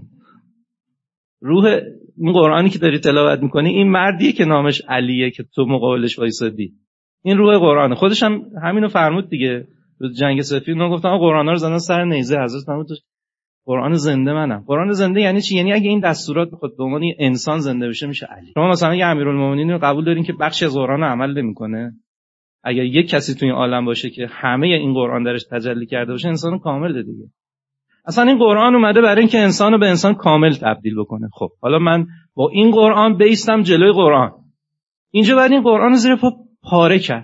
روح این قرآنی که داری تلاوت میکنی، این مردیه که نامش علیه که تو مقابلش وایسادی، این روح قرآنه. خودش هم همینو فرمود دیگه تو جنگ صفین. اونا گفتن قرآنا رو زدن سر نیزه، حضرت فرمود قرآن زنده منم. قرآن زنده یعنی چی؟ یعنی اگه این دستورات بخواد به عنوان انسان زنده بشه میشه علی. شما مثلا یه امیرالمومنین رو قبول دارین که بخشی از قرآن رو عمل نمیکنه؟ اگر یک کسی تو این عالم باشه که همه این قرآن درش تجلی کرده باشه، انسان کامله دیگه. اصلا این قرآن اومده برای اینکه انسانو به انسان کامل تبدیل بکنه. خب حالا من با این قرآن بیستم جلوی قرآن، اینجا بعد این قرآن رو زیر پا پاره کرد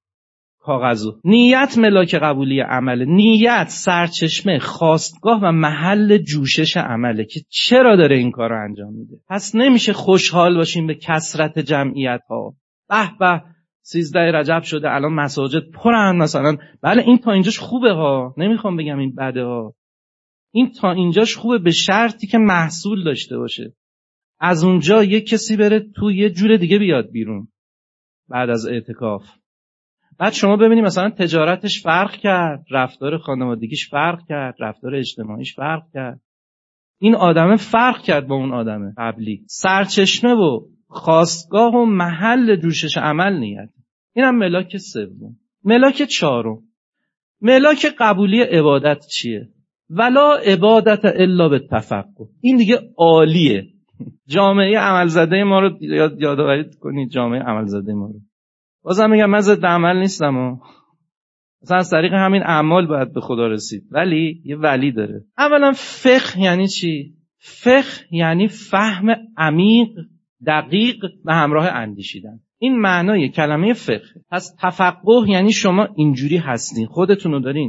کاغذو. نیت ملاک قبولی عمله. نیت سرچشمه، خواستگاه و محل جوشش عمله که چرا داره این کار رو انجام میده. پس نمیشه خوشحال باشیم به کثرت جمعیت ها. به به سیزده رجب شده الان مساجد پرن مثلا. بله این تا اینجاش خوبه ها، نمیخوام بگم این بده ها، این تا اینجاش خوبه به شرطی که محصول داشته باشه. از اونجا یک کسی بره تو یه جور دیگه بیاد بیرون بعد از اعتکاف. بعد شما ببینید مثلا تجارتش فرق کرد، رفتار خانوادگیش فرق کرد، رفتار اجتماعیش فرق کرد. این آدمه فرق کرد با اون آدمه قبلی. سرچشمه و خواستگاه و محل جوشش عمل نیت. اینم ملاک سوم. ملاک چهارم، ملاک قبولی عبادت چیه؟ ولا عبادت الا بالتفقه. این دیگه عالیه. جامعه عمل زده ما رو یاد یادآوری کنید، جامعه عمل زده ما رو. بازم میگم من ضد عمل نیستم و مثلا از طریق همین اعمال باید به خدا رسید، ولی یه ولی داره. اولا فقه یعنی چی؟ فقه یعنی فهم عمیق، دقیق و همراه اندیشیدن. این معنای کلمه فقه. پس تفقه یعنی شما اینجوری هستین، خودتون رو دارین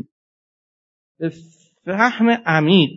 به فهم عمیق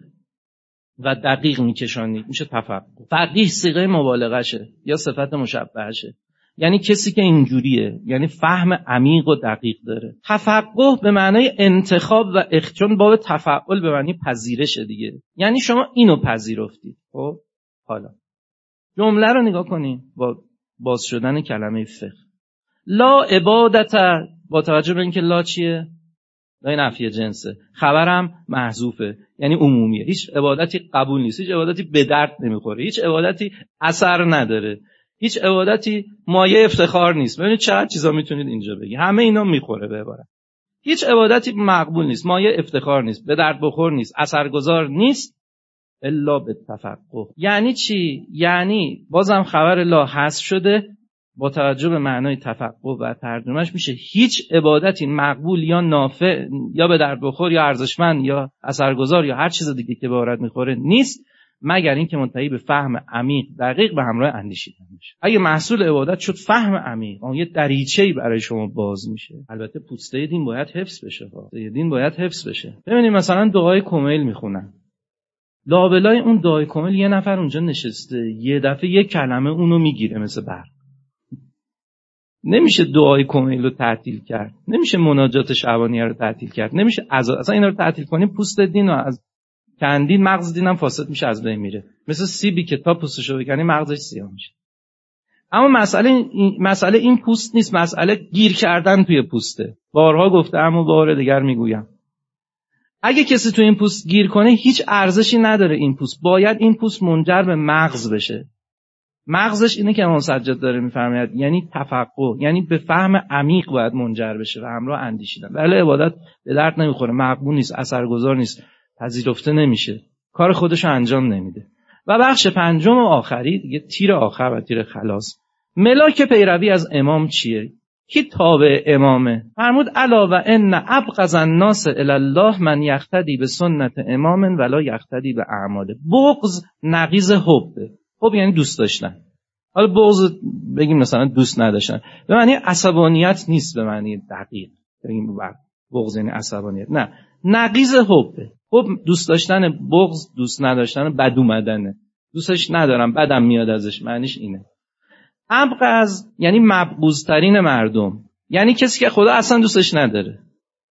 و دقیق میکشانید، میشه تفقه. فقیه صیغه مبالغه شه یا صفت مشبهه شه، یعنی کسی که اینجوریه، یعنی فهم عمیق و دقیق داره. تفقه به معنای انتخاب و اختیار، باب تفعل به معنی پذیرش دیگه، یعنی شما اینو پذیرفتید. خب حالا جمله رو نگاه کنین با باز شدن کلمه فقه. لا عبادت، با توجه به اینکه لا چیه؟ لای نفی جنسه. خبرم محذوفه، یعنی عمومیه. هیچ عبادتی قبول نیست، هیچ عبادتی به درد نمیخوره، هیچ عبادتی اثر نداره، هیچ عبادتی مایه افتخار نیست. ببینید چقدر چیزا میتونید اینجا بگی، همه اینا میخوره به عبارت. هیچ عبادتی مقبول نیست، مایه افتخار نیست، به درد بخور نیست، اثرگذار نیست الا بالتفقه. یعنی چی؟ یعنی بازم خبر لا حذف شده، با توجه به معنای تفقه و ترجمهش میشه هیچ عبادتی مقبول یا نافع یا به درد بخور یا ارزشمند یا اثرگذار یا هر چیز دیگه که به عبارت میخوره نیست مگر اینکه منتهی به فهم عمیق دقیق به همراه اندیشیدن باشه. اگه محصول عبادت شد فهم عمیق، اون یه دریچه‌ای برای شما باز میشه. البته پوسته دین باید حفظ بشه، پوسته دین باید حفظ بشه. ببینید مثلا دعای کمیل میخونن، لابلای اون دعای کمیل یه نفر اونجا نشسته، یه دفعه یه کلمه اونو میگیره مثل برق. نمیشه دعای کمیل رو تعطیل کرد، نمیشه مناجات شعبانیه رو تعطیل کرد، نمیشه از اصلا اینا رو تعطیل کنیم پوست دین رو از کندین مغز دینم فاسد میشه، از بین میره. مثل سیبی که تا پوستشو بکنی مغزش سیاه میشه. اما مسئله این مسئله این پوست نیست، مسئله گیر کردن توی پوسته. بارها گفتم و بار دیگر میگویم، اگه کسی توی این پوست گیر کنه هیچ ارزشی نداره. این پوست باید این پوست منجر به مغز بشه. مغزش اینه که امام سجاد داره میفرماید، یعنی تفقه، یعنی به فهم عمیق باید منجر بشه و همراه اندیشیدن. ولی عبادت به درد نمیخوره، مقبول نیست، اثرگذار نیست، پذیرفته نمیشه، کار خودشو انجام نمیده. و بخش پنجم و آخری دیگه، تیر آخر و تیر خلاص، ملاک پیروی از امام چیه؟ کی تابع امامه؟ فرمود الا و ان ابغض الناس الی الله من یقتدی به سنت امام ولا یقتدی به اعماله. بغض نقیض حبه. حب یعنی دوست داشتن. حالا بغض بگیم مثلا دوست نداشتن، به معنی عصبانیت نیست، به معنی دقیق بگیم بغض یعنی عصبانیت، نه، نقیض حبه. حب دوست داشتن، بغض دوست نداشتن، بد اومدنه، دوستش ندارم بدم میاد ازش، معنیش اینه. ابغض یعنی مبغوض ترین مردم، یعنی کسی که خدا اصلا دوستش نداره،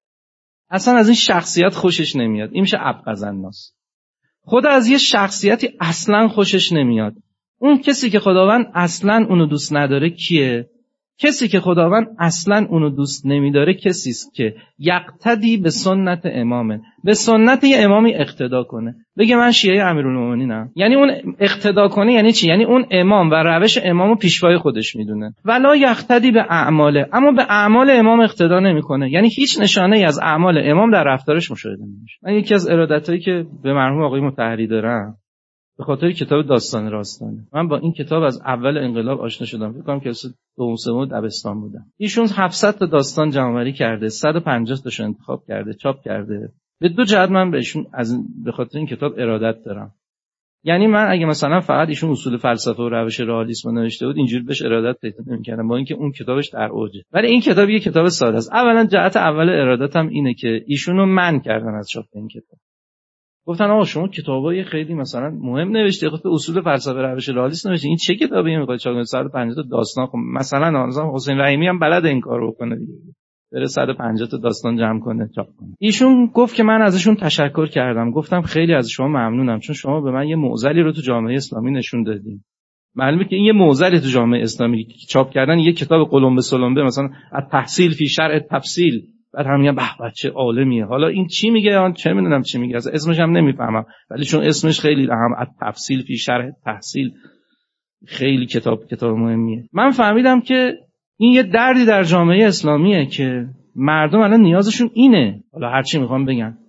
اصلا از این شخصیت خوشش نمیاد، این میشه ابغض الناس. خدا از یه شخصیتی اصلا خوشش نمیاد. اون کسی که خداوند اصلا اونو دوست نداره کیه؟ کسی که خداوند اصلا اونو دوست نمیداره کسی است که یقتدی به سنت امامه، به سنت یه امامی اقتدا کنه. بگه من شیعه امیرالمومنینم، یعنی اون اقتدا کنه یعنی چی؟ یعنی اون امام و روش امامو پیشوای خودش میدونه. ولا یقتدی به اعماله، اما به اعمال امام اقتدا نمیکنه، یعنی هیچ نشانه‌ای از اعمال امام در رفتارش مشاهده نمیشه. من یکی از ارادتایی که به مرحوم آقای مطهری دارم به خاطر کتاب داستان راستانه. من با این کتاب از اول انقلاب آشنا شدم، فکر کنم که دوم سوم دبستان بودم. ایشون هفتصد تا داستان جمع‌آوری کرده، صد و پنجاه تاشو انتخاب کرده، چاپ کرده. به دو جهت من بهشون از به خاطر این کتاب ارادت دارم. یعنی من اگه مثلا فقط ایشون اصول فلسفه و روش رئالیسم نوشته بود اینجوری بهش ارادت پیدا نمی‌کردم، با اینکه اون کتابش در اوجه. ولی این کتاب یه کتاب ساده است. اولا جهت اول ارادتم اینه که ایشونو منع کردن از چاپ این کتاب. گفتن آقا شما کتابای خیلی مثلا مهم نوشته، خود اصول فلسفه روش رئالیسم نوشته، این چه کتابی میخواد چاپ کنه؟ صد و پنجاه تا داستان. خب مثلا مثلا حسین رحیمی هم بلد این کارو بکنه دیگه، بره صد و پنجاه تا داستان جمع کنه چاپ کنه. ایشون گفت که من ازشون تشکر کردم، گفتم خیلی از شما ممنونم، چون شما به من یه معضلی رو تو جامعه اسلامی نشون دادین. معلومه که این یه معضلی تو جامعه اسلامی چاپ کردن یه کتاب قلمبه سلمبه مثلا از تحصیل فی شرع تفصیل، بعد هم میگن به بچه عالمیه. حالا این چی میگه؟ من چه میدونم چی میگه، از اسمش هم نمیفهمم، ولی چون اسمش خیلی هم از تفصیل فی شرح تحصیل، خیلی کتاب کتاب مهمیه. من فهمیدم که این یه دردی در جامعه اسلامیه که مردم الان نیازشون اینه، حالا هر چی میخوام بگن.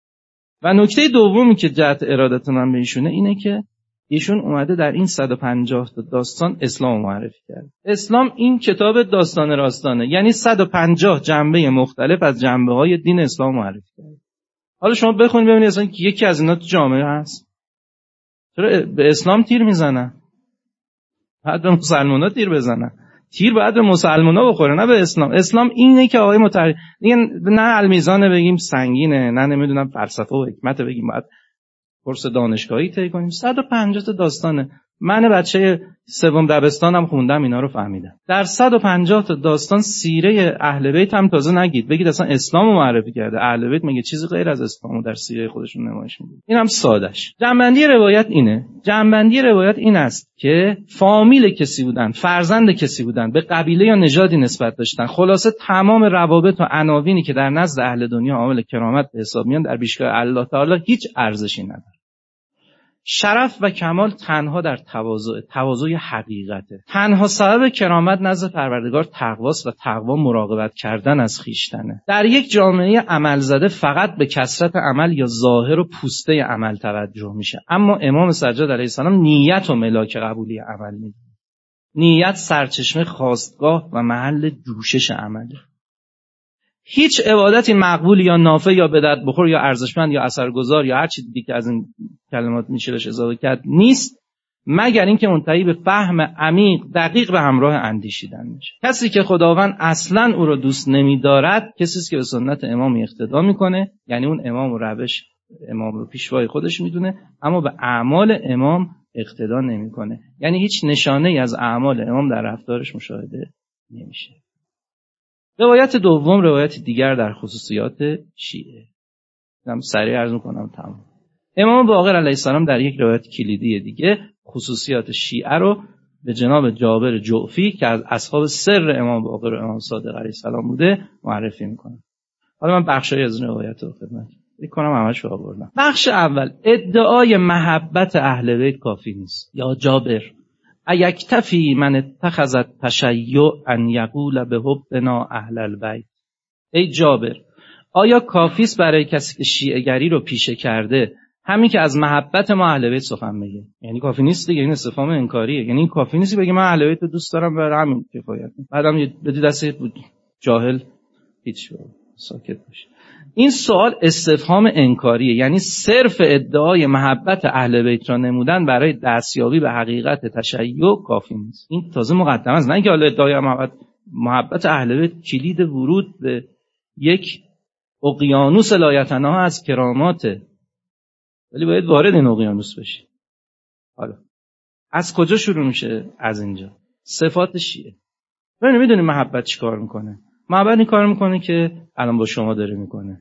و نکته دومی که جهت ارادت من به ایشونه اینه که ایشون اومده در این صد و پنجاه تا داستان اسلام معرفی کرد. اسلام این کتاب داستان راستانه، یعنی صد و پنجاه جنبه مختلف از جنبه‌های دین اسلام معرفی کرد. حالا شما بخونید ببینید اصلا یکی از اینا تو جامعه هست. چرا به اسلام تیر میزنن؟ بعد به مسلمان‌ها تیر بزنن. تیر باید به مسلمان‌ها بخوره، نه به اسلام. اسلام اینه که آقای متحری دیگه نه المیزان بگیم سنگینه، نه نمیدونم فلسفه و حکمت بگیم بعد کورس دانشگاهی طی کنیم. صد و پنجاه تا داستانه. من بچه سوم دبستانم خوندم اینا رو فهمیدم. در صد و پنجاه تا داستان سیره اهل بیت هم تازه نگید، بگید اصلا اسلام رو معرفی کرده. اهل بیت میگه چیزی غیر از اسلام رو در سیره خودشون نمایش میده. این هم سادش. جنبندی روایت اینه. جنبندی روایت این است که فامیل کسی بودن، فرزند کسی بودن، به قبیله یا نژادی نسبت داشتن. خلاصه تمام روابط و عناوینی که در نزد اهل دنیا عامل کرامت به حساب میان در پیشگاه الله تعالی هیچ ارزشی نداره. شرف و کمال تنها در تواضع، تواضع حقیقته. تنها سبب کرامت نزد پروردگار تقواست و تقوا مراقبت کردن از خویشتنه. در یک جامعه عمل زده فقط به کثرت عمل یا ظاهر و پوسته عمل توجه میشه، اما امام سجاد علیه السلام نیت و ملاک قبولی عمل میدونه. نیت سرچشمه خواستگاه و محل جوشش عمله. هیچ عبادتی مقبول یا نافع یا به درد بخور یا ارزشمند یا اثرگذار یا هر چیز دیگه که از این کلمات میشه بهش اضافه کرد نیست مگر اینکه منتهی به فهم عمیق دقیق به همراه اندیشیدن میشه. کسی که خداوند اصلا او رو دوست نمیدارد کسی است که به سنت امام اقتدا میکنه، یعنی اون امام و روش امام رو پیشوای خودش میدونه اما به اعمال امام اقتدا نمیکنه، یعنی هیچ نشانه‌ای از اعمال امام در رفتارش مشاهده نمیشه. روایت دوم روایت دیگر در خصوصیات شیعه. من سریع عرض می‌کنم تمام. امام باقر علیه السلام در یک روایت کلیدی دیگه خصوصیات شیعه رو به جناب جابر جعفی که از اصحاب سر امام باقر و امام صادق علیه السلام بوده معرفی می‌کنه. حالا من بخشای از این روایت رو خدمت می‌کنم، همش رو آوردم. بخش اول، ادعای محبت اهل بیت کافی نیست. یا جابر ایکتفی من اتخذت تشیع ان یقول به حبنا اهل البیت. ای جابر، آیا کافی است برای کسی که شیعه گری رو پیشه کرده همین که از محبت ما اهل بیت سخن بگه؟ یعنی کافی نیست دیگه، این استفهام انکاریه. یعنی این کافی نیست بگه من اهل بیت رو دوست دارم برای همین کفایت. بعدم بدی دست بود جاهل هیچ ساکت باشه. این سوال استفهام انکاریه، یعنی صرف ادعای محبت اهل بیت را نمودن برای دستیابی به حقیقت تشیع کافی نیست. این تازه مقدمه است، نه اینکه حالا ادعای محبت محبت اهل بیت کلید ورود به یک اقیانوس لایتناها از کراماته، ولی باید وارد این اقیانوس بشی. حالا از کجا شروع میشه؟ از اینجا. صفات شیعه. ببین میدونی محبت چی کار میکنه؟ محبت این کار میکنه که الان با شما داره میکنه.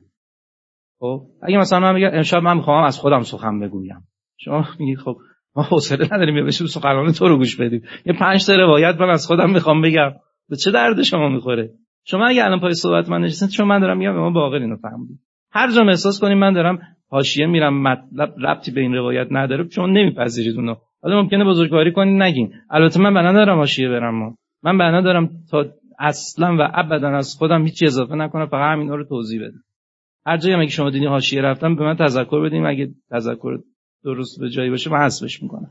خب اگه مثلا من بگم امشب من میخوام از خودم سخن بگویم، شما میگید خب ما حوصله نداریم یا بشیم سخنرانی تو رو گوش بدیم، یه پنج تا روایت من از خودم میخوام بگم، به چه درد شما میخوره؟ شما اگه الان پای صحبت من نشستین، چون من دارم میگم ما باقر اینو فهمیدید، هر جا احساس کنیم من دارم حاشیه میرم مطلب ربطی به این روایت نداره چون نمیپذیرید اونو، حالا ممکنه بزرگواری کنین نگین. البته من بنا دارم حاشیه برم، من بنا دارم تا اصلا و ابدا از خودم هیچ اضافه نکنم، فقط همینا رو توضیح بدم. هر جایی هم که شما دیدین حاشیه رفتم به من تذکر بدین، اگه تذکر درست به جایی باشه من حذفش میکنم.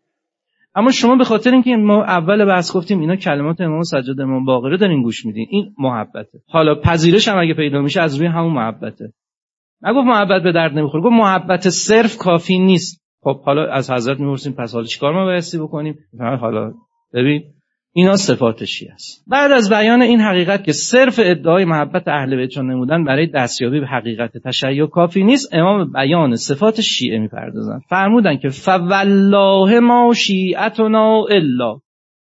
اما شما به خاطر اینکه ما اول بحث گفتیم اینا کلمات امام سجاد امام باقر دارین گوش میدین، این محبته. حالا پذیرش هم اگه پیدا میشه از روی همون محبته. نگفت محبت به درد نمیخوره، گفت محبت صرف کافی نیست. خب حالا از حضرت میپرسیم پس حالا چیکار ما بایستی بکنیم؟ حالا ببین اینا صفات شیعه است. بعد از بیان این حقیقت که صرف ادعای محبت اهل بیت نمودن برای دستیابی به حقیقت تشیع کافی نیست، امام بیان صفات شیعه میپردازن. فرمودن که فوالله ما شیعتنا الا.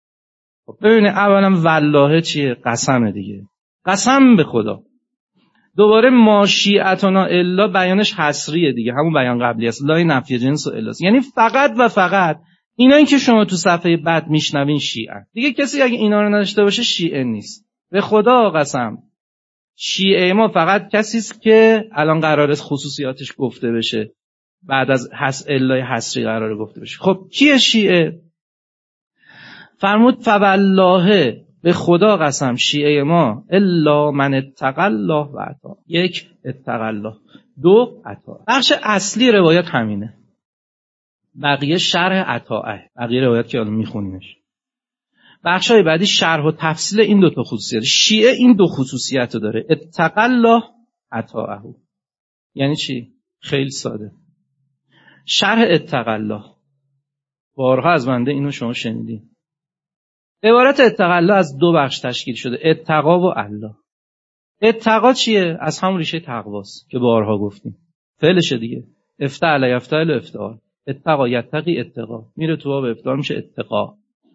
خب ببینید اولا والله چیه؟ قسمه دیگه، قسم به خدا. دوباره ما شیعتنا الا بیانش حصریه دیگه، همون بیان قبلی است، لای نفی جنس و الاست، یعنی فقط و فقط اینایی که شما تو صفحه بعد میشنوین شیعه دیگه. کسی اگه اینا رو نداشته باشه شیعه نیست. به خدا قسم شیعه ما فقط کسی است که الان قراره خصوصیاتش گفته بشه، بعد از حس الای حصری قراره گفته بشه. خب کیه شیعه؟ فرمود فوالله به خدا قسم شیعه ما الا من اتقى الله و عطا. یک اتقى الله، دو عطا. بخش اصلی روایت همینه، بقیه شرح عطاءه، بقیه روایت که الان میخونیمش. بخشای بعدی شرح و تفصیل این دو تا خصوصیت. شیعه این دو خصوصیت رو داره، اتقى الله عطاءه. یعنی چی؟ خیلی ساده. شرح اتقى الله بارها از بنده اینو شما شنیدین. عبارت اتقى الله از دو بخش تشکیل شده، اتقا و الله. اتقا چیه؟ از همون ریشه تقواست که بارها گفتیم، فعلشه دیگه، افتعل یفتعل افتعال. اتقا یتقی اتقا، میره تو باب افطار میشه اتقا.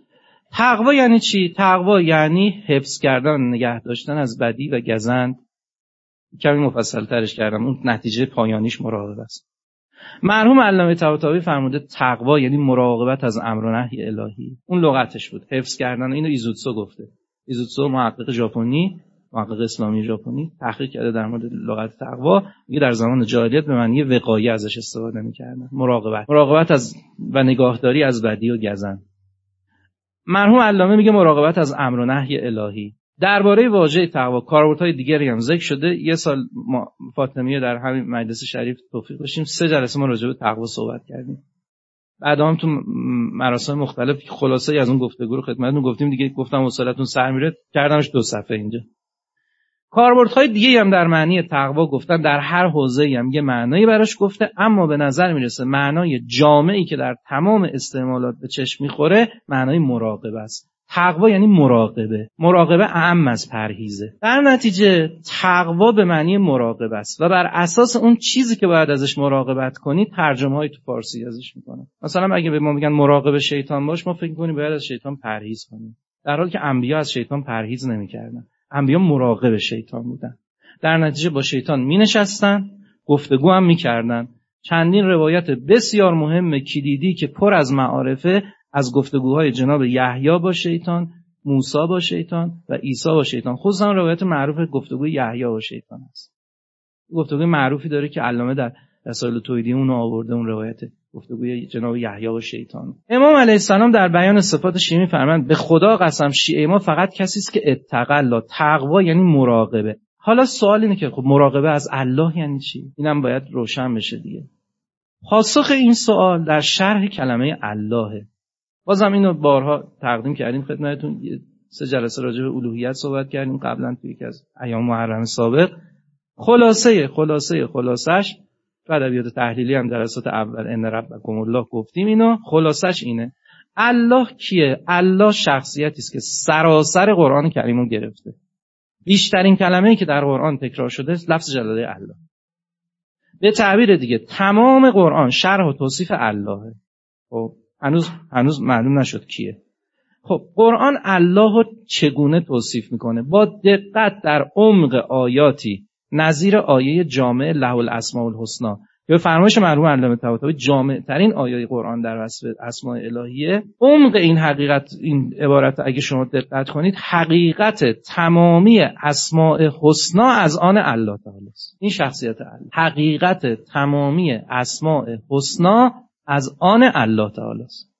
تقوا یعنی چی؟ تقوا یعنی حفظ کردن، نگه داشتن از بدی و گزند. کمی مفصل ترش کردم، اون نتیجه پایانیش مراقبه است. مرحوم علامه طباطبایی فرموده تقوا یعنی مراقبت از امر و نهی الهی. اون لغتش بود، حفظ کردن. اینو ایزوتسو گفته. ایزوتسو محقق ژاپنی، محقق اسلامی ژاپنی تحقیق کرده در مورد لغت تقوا، میگه در زمان جاهلیت به معنی وقایه ازش استفاده می‌کردن. مراقبت، مراقبت از و نگاهداری از بدی و گزند. مرحوم علامه میگه مراقبت از امر و نهی الهی. درباره واژه تقوا کاربردهای دیگری هم ذکر شده. یه سال ما فاطمیه در همین مجلس شریف توفیق داشتیم، سه جلسه ما راجع به تقوا صحبت کردیم. بعد هم تو مراسم مختلف خلاصه‌ای از اون گفتگو رو خدمتتون گفتیم دیگه. گفتم وصلتون سر میره، کردمش دو صفحه اینجا. کاربردهای دیگه هم در معنی تقوا گفتن، در هر حوزه‌ای هم یه معنایی براش گفته، اما به نظر میرسه معنای جامعی که در تمام استعمالات به چشم میخوره معنای مراقبه است. تقوا یعنی مراقبه. مراقبه اعم از پرهیزه. در نتیجه تقوا به معنی مراقبه است و بر اساس اون چیزی که باید ازش مراقبت کنی ترجمه‌های تو فارسی ازش میکنن. مثلا اگه به ما میگن مراقب شیطان باش، ما فکر می‌کنیم باید از شیطان پرهیز کنیم، در حالی که انبیا از شیطان پرهیز نمی‌کردن. انبیا مراقب شیطان بودن. در نتیجه با شیطان می‌نشستن، گفتگو هم می‌کردن. چندین روایت بسیار مهم کلیدی که پر از معارفه از گفتگوهای جناب یحیی با شیطان، موسی با شیطان و عیسی با شیطان، خصوصا روایت معروف گفتگوی یحیی با شیطان است. گفتگوی معروفی داره که علامه در رسائل توحیدی اون آورده، اون روایت گفتگوی جناب یحیی با شیطان. امام علیه السلام در بیان صفات شیعه می‌فرمایند به خدا قسم شیعه ما فقط کسی است که اتقوا، تقوا یعنی مراقبه. حالا سوال اینه که خب مراقبه از الله یعنی چی؟ اینم باید روشن بشه دیگه. پاسخ این سوال در شرح کلمه اللهه. بازم اینو بارها تقدیم کردیم خدمتتون، سه جلسه راجع به الوهیت صحبت کردیم قبلا توی یکی از ایام محرم سابق. خلاصه خلاصه خلاصش تو ادبیات تحلیلی هم جلسات اول ان ربکم الله گفتیم اینو. خلاصش اینه الله کیه؟ الله شخصیتی است که سراسر قرآن کریم رو گرفته. بیشترین کلمه‌ای که در قرآن تکرار شده لفظ جلاله الله. به تعبیر دیگه تمام قرآن شرح و توصیف اللهه. خب هنوز هنوز معلوم نشد کیه. خب قرآن الله رو چگونه توصیف میکنه؟ با دقت در عمق آیاتی نظیر آیه جامع له الاسماء الحسنی یا فرمایش مرحوم علامه طباطبایی جامع ترین آیه قرآن در وصف اسماء الهیه. عمق این حقیقت، این عبارت اگه شما دقت کنید، حقیقت تمامی اسماء حسنی از آن الله تعالی است. این شخصیت الله، حقیقت تمامی اسماء حسنی از آن الله تعالی است.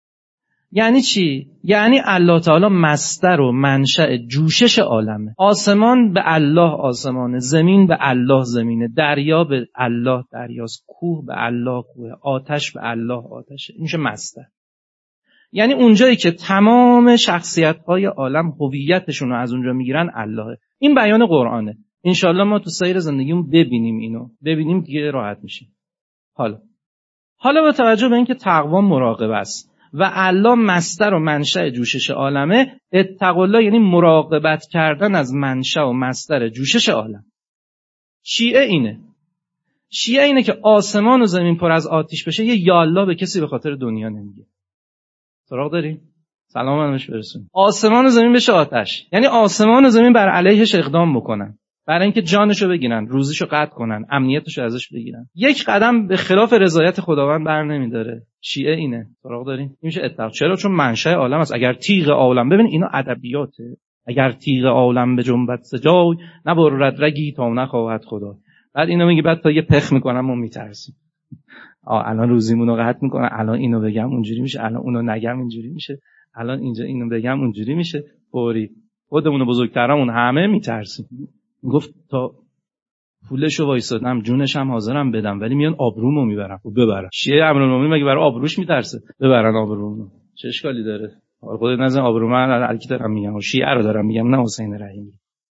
یعنی چی؟ یعنی الله تعالی مصدر و منشأ جوشش عالمه. آسمان به الله آسمانه، زمین به الله زمینه، دریا به الله دریاست، کوه به الله کوه، آتش به الله آتشه. این میشه مصدر. یعنی اونجایی که تمام شخصیت‌های عالم هویتشون رو از اونجا میگیرن اللهه. این بیان قرآنه. انشالله ما تو سیر زندگیمون ببینیم اینو. ببینیم دیگه راحت میشیم. حالا حالا با توجه به اینکه تقوا مراقبه است و الله مصدر و منشأ جوشش عالمه، اتقوا الله یعنی مراقبت کردن از منشأ و مصدر جوشش عالم. شیعه اینه. شیعه اینه که آسمان و زمین پر از آتش بشه، یه یا الله به کسی به خاطر دنیا نمیگه. سراغ داریم؟ سلام منش برسون. آسمان و زمین بشه آتش، یعنی آسمان و زمین بر علیهش اقدام بکنن، برای اینکه جانشو بگیرن، روزیشو قطع کنن، امنیتشو ازش بگیرن. یک قدم به خلاف رضایت خداوند بر نمیداره. شیعه اینه. سراغ دارین؟ این میشه اتقوا. چرا؟ چون منشأ عالم است. اگر تیغ عالم، ببین اینا ادبیاته، اگر تیغ عالم به جنبت سجای نبرد رگی تا نخواهد خدا. بعد اینو میگه، بعد تا یه پخ میکنم و میترسیم. آ الان روزیمونو قطع میکنن، الان اینو بگم اونجوری میشه، الان اونو نگم اینجوری میشه، الان اینجا اینو بگم اونجوری میشه. فوری خودمون بزرگترامون همه میترسیم. گفت تا پولشو وایسادم جونش هم حاضرم بدم، ولی میان آبرومو میبرن. خب ببرن. شیعه امیرالمومنین مگه برای آبروش میترسه؟ ببرن آبرومو. چه اشکالی داره؟ خودت نزن آبرو من الکی دارم میگم، شیعه رو دارم میگم، نه حسین رحیمی.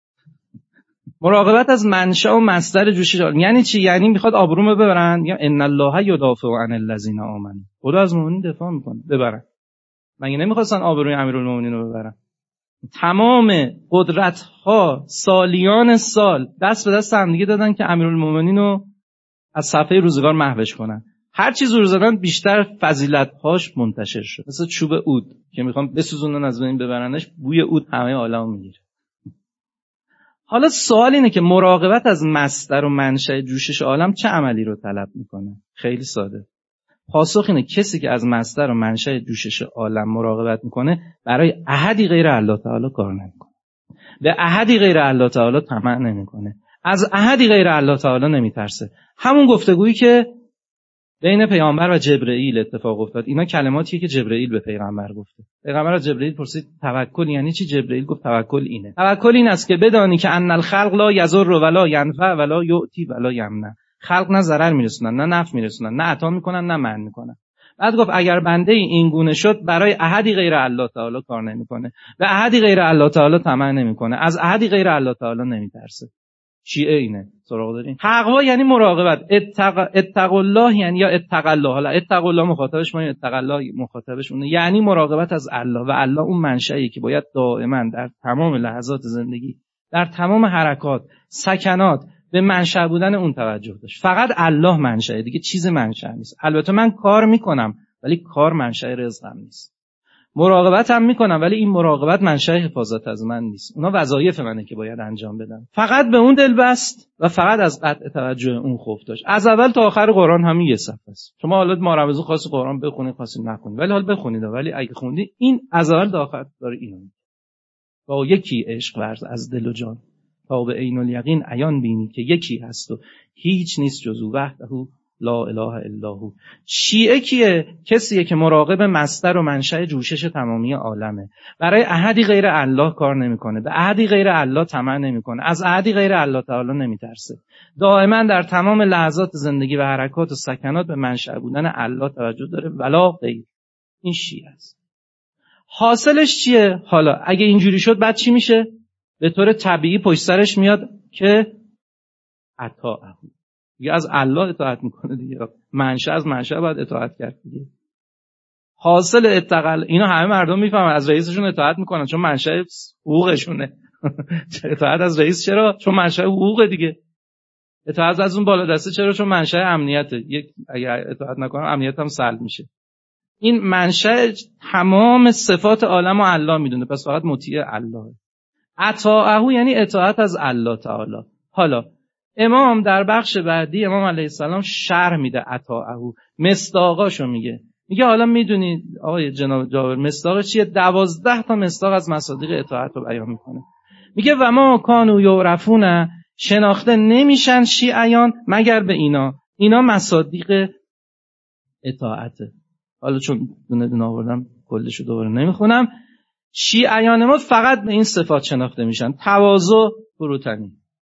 مراقبت از منشأ و مصدر جوشش یعنی چی؟ یعنی میخواد آبرومو ببرن، یا ان الله یدافع عن الذین آمنوا. خدا از مؤمنین دفاع میکنه، ببرن. مگه نمیخواستن آبروی امیرالمومنین رو ببرن؟ تمام قدرت ها سالیان سال دست به دست هم دیگه دادن که امیرالمومنین رو از صفحه روزگار محوش کنن. هر چی زور زدن بیشتر فضیلت‌هاش منتشر شد. مثل چوب عود که میخوام بسوزونن از بین ببرنش، بوی عود همه عالمو میگیره. حالا سوال اینه که مراقبت از مصدر و منشأ جوشش عالم چه عملی رو طلب میکنه؟ خیلی ساده. پاسخ اینه کسی که از مصدر و منشأ جوشش عالم مراقبت میکنه برای احدی غیر الله تعالی کار نمیکنه. به احدی غیر الله تعالی طمع نمیکنه. از احدی غیر الله تعالی نمیترسه. همون گفتگویی که بین پیامبر و جبرئیل اتفاق افتاد، اینا کلماتیه که جبرئیل به پیغمبر گفته. پیغمبر از جبرئیل پرسید توکل یعنی چی؟ جبرئیل گفت توکل اینه. توکل این است که بدانی که ان الخلق لا یضر ولا ینفع ولا یؤتی ولا یمنع. خلق نه ضرر میرسونن، نه نفع میرسونن، نه عطا میکنن، نه منع میکنن. بعد گفت اگر بنده این گونه شد برای احدی غیر الله تعالی کار نمیکنه، به احدی غیر الله تعالی طمع نمیکنه، از احدی غیر الله تعالی نمیترسه. شیعه اینه. سراغ دارین؟ تقوا یعنی مراقبت. اتق اتق الله یعنی یا اتق الله. حالا اتق الله مخاطبش ما، اتق الله مخاطبش اونه. یعنی مراقبت از الله و الله اون منشأیه که باید دائما در تمام لحظات زندگی، در تمام حرکات، سکنات به منشأ بودن اون توجه داشت. فقط الله منشأه، دیگه چیز منشأ نیست. البته من کار میکنم ولی کار منشأ رزقم نیست. مراقبت هم میکنم ولی این مراقبت منشأ حفاظت از من نیست. اونا وظایف منه که باید انجام بدم. فقط به اون دل بست و فقط از قطع توجه اون خوف داشت. از اول تا آخر قرآن همین یه صفحه است. شما حالا ما رمضان خاص قرآن بخونید، خاصی نخونید، ولی حالا بخونید. ولی اگه خوندید این از اول تا آخر داره اینو میگه. با یکی عشق ورز از دل و جان تا به عین الیقین عیان بینی که یکی هست و هیچ نیست جز او وحده لا اله الا هو. شیعه کیه؟ کسیه که مراقب مصدر و منشأ جوشش تمامی عالمه. برای احدی غیر الله کار نمیکنه، به احدی غیر الله طمع نمیکنه، از احدی غیر الله تعالی نمیترسه. دائما در تمام لحظات زندگی و حرکات و سکنات به منشأ بودن الله توجه داره ولا غیر. این شیعه است. حاصلش چیه؟ حالا اگه اینجوری شد بعد چی میشه؟ به طور طبیعی پشت سرش میاد که اطاعه، دیگه از الله اطاعت میکنه دیگه. منشأ از منشأ باید اطاعت کرد دیگه. حاصل اتقل اینا همه مردم میفهمن، از رئیسشون اطاعت میکنن چون منشأ حقوقشونه. اطاعت از رئیس چرا؟ چون منشأ حقوق دیگه. اطاعت از اون بالا دسته چرا؟ چون منشأ امنیته. یک اگر اطاعت نکنم امنیت هم سلب میشه. این منشأ تمام صفات عالم و الله میدونه، پس فقط مطیع الله. اطاعه یعنی اطاعت از الله تعالی. حالا امام در بخش بعدی امام علیه السلام شرح میده اطاعه، مصداقاشو میگه. میگه حالا میدونید آقای جناب جابر مصداق چیه؟ دوازده تا مصداق از مصادیق اطاعت رو بیان میکنه. میگه و ما کانوا یعرفون، شناخته نمیشن شیعیان مگر به اینا. اینا مصادیق اطاعته. حالا چون دونه دونه آوردم کلشو دوباره نمیخونم. شیعیان ما فقط به این صفات شناخته میشن: تواضع، فروتنی،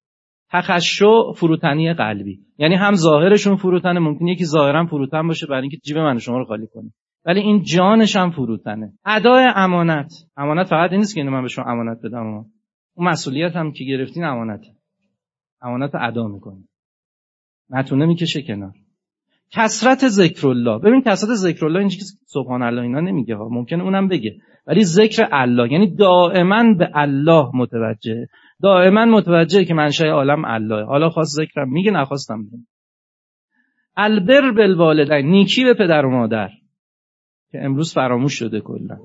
تخشع، فروتنی قلبی. یعنی هم ظاهرشون فروتنه، ممکنه یکی ظاهرا فروتن باشه برای اینکه جیب من و شما رو خالی کنه، ولی این جانش هم فروتنه. ادای امانت. امانت فقط این نیست که اینو من به شما امانت بدم، اون مسئولیت هم که گرفتین امانته. امانت ادا میکنه، نتونه میکشه کنار. کثرت ذکر الله. ببین کثرت ذکر الله اینجوری که سبحان الله اینا نمیگه ها، ممکنه اونم بگه، ولی ذکر الله یعنی دائما به الله متوجه، دائما متوجه که منشأ عالم الله. حالا خواست ذکرم میگه، نخواستم میگه. البر بالوالدین، نیکی به پدر و مادر که امروز فراموش شده کلا.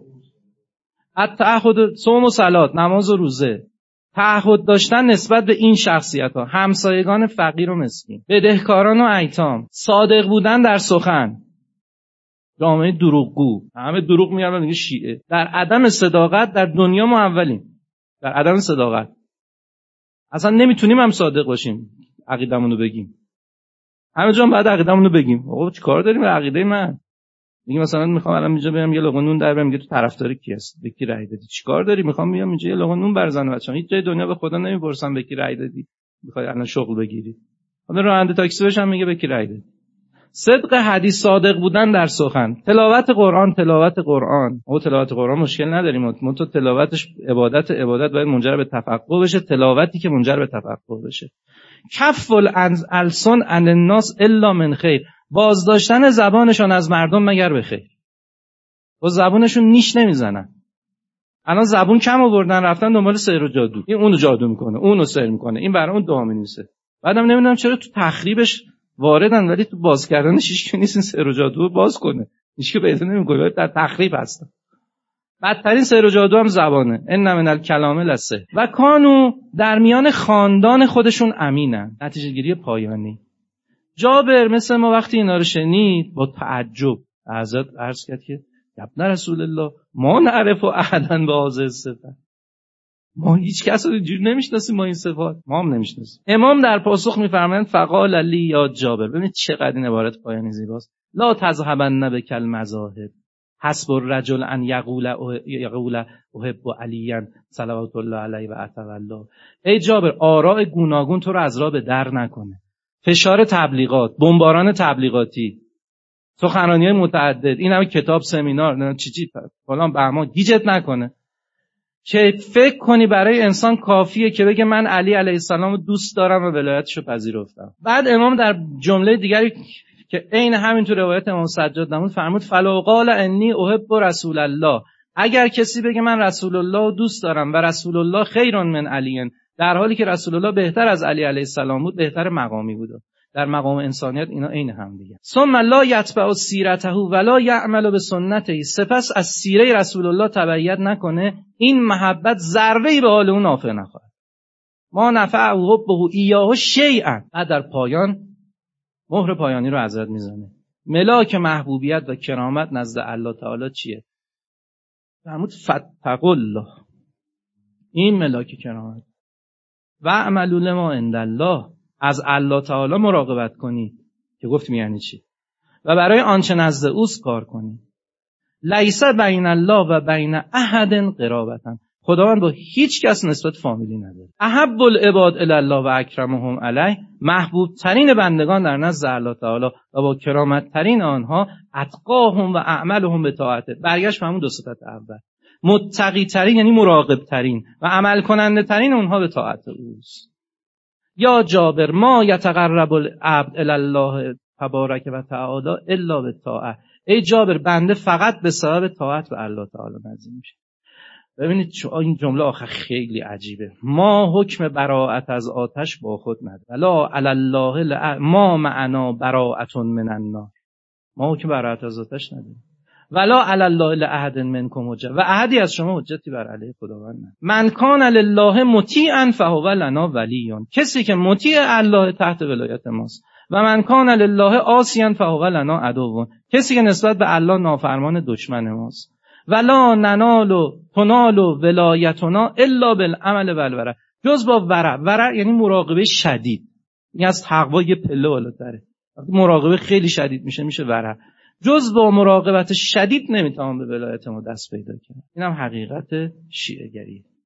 التعهد، صوم و صلات، نماز و روزه، تعهد داشتن نسبت به این شخصیت ها، همسایگان فقیر و مسکین، بدهکاران و ایتام، صادق بودن در سخن. جامعه دروغگو، همه دروغ میگن میگه شیعه. در عدم صداقت در دنیا ما اولیم، در عدم صداقت اصلا نمیتونیم هم صادق باشیم، عقیدمون رو بگیم. همه جا بعد عقیدمون رو بگیم. آقا چیکار داریم به عقیده من؟ میگه مثلا میخوام الان اینجا بیام یه لقمه نون در بیارم، میگه تو طرفدار کی هست؟ به کی رأی دادی؟ چیکار داری؟ میخوام بیام اینجا یه لقمه نون برزنم بچه‌ها. هیچ جای دنیا به خدا نمیپرسم به کی رأی دادی، میخوای الان شغل بگیری. حالا راننده تاکسی بشم میگه به کی رأی دادی. صدق حدیث، صادق بودن در سخن. تلاوت قرآن، تلاوت قرآن. او تلاوت قرآن مشکل نداریم، من تو تلاوتش عبادت، عبادت باید منجر به تفقه بشه، تلاوتی که منجر به تفقه بشه. کف الالسن عن الناس الا من خیر، باز داشتن زبانشان از مردم مگر به خیر. با زبانشون نیش نمیزنن. الان زبون کم آوردن، رفتن دنبال سحر و جادو. این اونو جادو میکنه، اونو سحر میکنه، این برای اون دعا مینویسه. بعدم نمیدونم چرا تو تخریبش واردن ولی تو باز کردنش هیچ کی نیست این سحر و جادو رو باز کنه. هیچ کی پیدا نمی‌کنه، در تخریب هستن. بدترین سحر و جادو هم زبانه. ان من الکلام لسحر. و کانو در میان خاندان خودشون امینن. نتیجه گیری پایانی. جابر مثل ما وقتی اینا رو شنید با تعجب حضرت عرض کرد که ابن رسول الله ما نعرف احدن به هذه الصفات. ما هیچ کس رو اینجوری نمیشناسیم، ما این صفات ما هم نمیشناسیم. امام در پاسخ میفرمایند فقال لی یا جابر. ببینید چقدر این عبارت پایانی زیباست. لا تذهبن بک المذاهب حسب الرجل ان یقول یقول احب علیا صلوات الله علیه و اتولا. ای جابر، آراء گوناگون تو رو از راه به در نکنه. فشار تبلیغات، بمباران تبلیغاتی، سخنرانی‌های متعدد، این همه کتاب، سمینار، نه چی چی فلان بهمان گیجت نکنه که فکر کنی برای انسان کافیه که بگه من علی علیه السلام رو دوست دارم و ولایتش رو پذیرفتم. بعد امام در جمله دیگری که عین همین تو روایت امام سجاد نمود فرمود فلو قال انی احب رسول الله. اگر کسی بگه من رسول الله رو دوست دارم و رسول الله خیر من علی، در حالی که رسول الله بهتر از علی علیه السلام بود، بهتر مقامی بود. در مقام انسانیت اینا عین هم دیگه. ثم لا یتبع سیرته ولا یعمل بسنته. سپس از سیره رسول الله تبعیت نکنه، این محبت ذره‌ای به حال اون نافع نخواهد. ما نفع حبه ایاه شیئا. بعد در پایان مهر پایانی رو حضرت میزنه. ملاک محبوبیت و کرامت نزد الله تعالی چیه؟ فرمود فتقوا الله. این ملاک کرامت. و اعملوا لما عند الله. از الله تعالی مراقبت کنی که گفتیم یعنی چی؟ و برای آنچه نزد اوست کار کنی. لیس بین الله و بین احد قرابتن. خداوند با هیچ کس نسبت فامیلی نداره. احب العباد الی الله و اکرمهم علیه. محبوب ترین بندگان در نزد الله تعالی و با کرامت ترین آنها اتقاهم و اعملهم به طاعته. برگشت به همون دو صفت اول. متقی ترین یعنی مراقب ترین و عمل کننده ترین اونها به طاعت اوست. یا جابر ما یتقرب العبد الی الله تبارک و تعالی الا بالطاعه. ای جابر، بنده فقط به سبب طاعت به الله تعالی نزدیک میشه. ببینید این جمله آخر خیلی عجیبه. ما حکم براءت از آتش با خود نداریم. لا علی الله لع... ما معنا براءت من النار. ما حکم براءت از آتش نداریم. ولا علی الله لاحد منکم حجه. و احدی از شما حجتی بر علیه خداوند نداره. من کان لله مطیعا فهو لنا ولی. کسی که مطیع الله تحت ولایت ماست. و من کان لله عاصیا فهو لنا عدو. کسی که نسبت به الله نافرمان دشمن ماست. ولا ننال و تنال و ولایتنا الا بالعمل والورع. جز با ورع. ورع یعنی مراقبه شدید. این از تقوا یه پله بالاتره. وقتی مراقبه خیلی شدید میشه میشه ورع. جز با مراقبت شدید نمیتوان به ولایت ما دست پیدا کرد. این هم حقیقت شیعه گری.